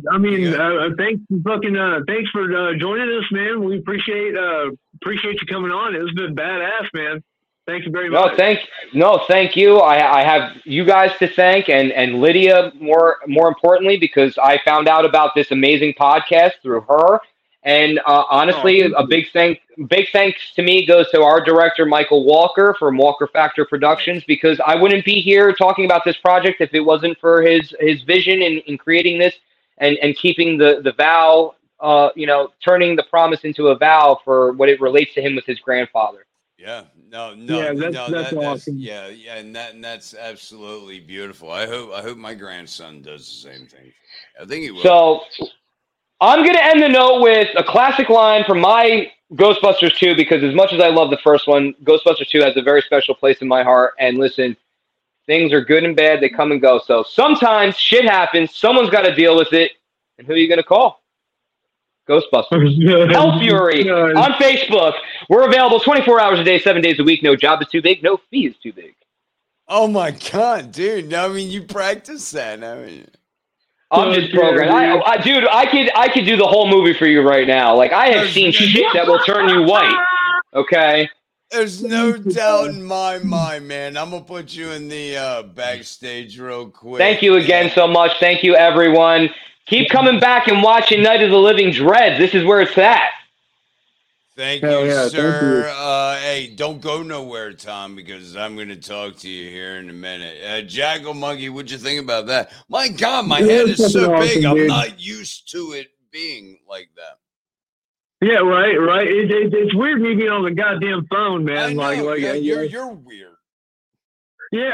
Thanks for joining us, man. We appreciate you coming on. It's been badass, man. Thank you very much. Thank you. I have you guys to thank and Lydia more importantly because I found out about this amazing podcast through her. And honestly, a big thanks to me goes to our director, Michael Walker from Walker Factor Productions, because I wouldn't be here talking about this project if it wasn't for his vision in creating this and keeping the vow, turning the promise into a vow for what it relates to him with his grandfather. Yeah, that's awesome. Yeah, and that's absolutely beautiful. I hope my grandson does the same thing. I think he will. So I'm going to end the note with a classic line from my Ghostbusters 2 because as much as I love the first one, Ghostbusters 2 has a very special place in my heart. And listen, things are good and bad. They come and go. So sometimes shit happens. Someone's got to deal with it. And who are you going to call? Ghostbusters. Hell Fury on Facebook. We're available 24 hours a day, 7 days a week. No job is too big. No fee is too big. Oh, my God, dude. I mean, you practice that. I mean... I'm just programmed. Dude, I could do the whole movie for you right now. Like, I have seen shit that will turn you white. Okay? There's no doubt in my mind, man. I'm going to put you in the backstage real quick. Thank you again so much. Thank you, everyone. Keep coming back and watching Night of the Living Dreads. This is where it's at. Thank you, sir. Thank you. Hey, don't go nowhere, Tom, because I'm going to talk to you here in a minute. Jackal Monkey, what'd you think about that? My God, my head is so big. I'm not used to it being like that. Yeah, right. It's weird me being on the goddamn phone, man. You're weird. Yeah,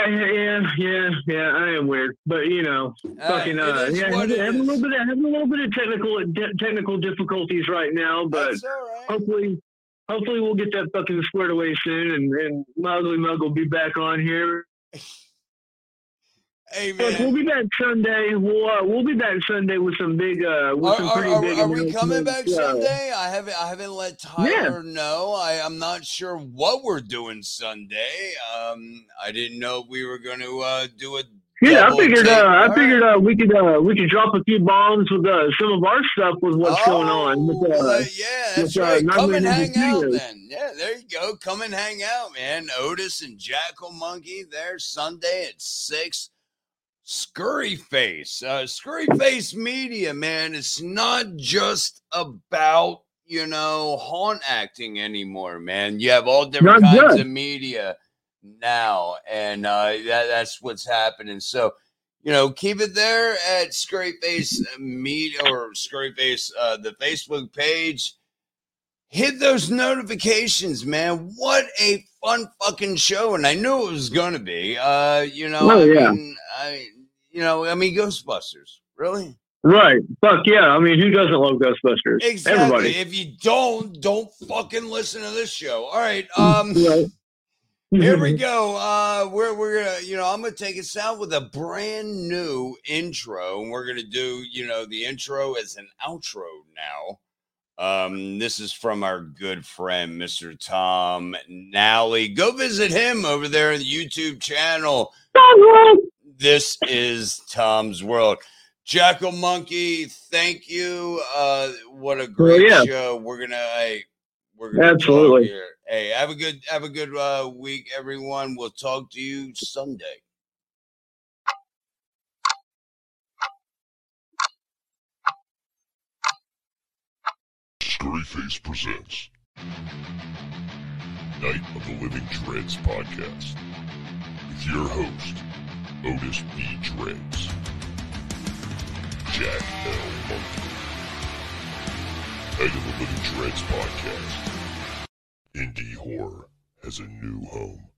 I am weird, but having a little bit of technical difficulties right now, but hopefully we'll get that fucking squared away soon, and my ugly mug will be back on here. Hey man, we'll be back Sunday. We'll be back Sunday with some big, some pretty big. Are we coming back Sunday? I haven't let Tyler know. I'm not sure what we're doing Sunday. I didn't know we were going to do it. Yeah, I figured we could drop a few bombs with some of our stuff with what's going on. That's right. Come and hang out then. Yeah, there you go. Come and hang out, man. Otis and Jackal Monkey there Sunday at 6. Scurry Face Media, man. It's not just about, haunt acting anymore, man. You have all different kinds of media now, and that's what's happening. So, keep it there at Scurry Face Media or Scurry Face, the Facebook page. Hit those notifications, man. What a fun fucking show, and I knew it was going to be. I mean, Ghostbusters, really? Right. Fuck yeah. I mean, who doesn't love Ghostbusters? Exactly. Everybody. If you don't fucking listen to this show. All right. Here we go. We're gonna, I'm gonna take us out with a brand new intro, and we're gonna do, the intro as an outro now. This is from our good friend, Mr. Tom Nally. Go visit him over there in the YouTube channel. This is Tom's World. Jackal Monkey, thank you. What a great show. We're gonna absolutely. Here. Hey, have a good week, everyone. We'll talk to you Sunday. Scurryface presents Night of the Living Dreads podcast with your host, Otis B. Dreads, Jack L. Monkey. Night of the Living Dreads podcast. Indie horror has a new home.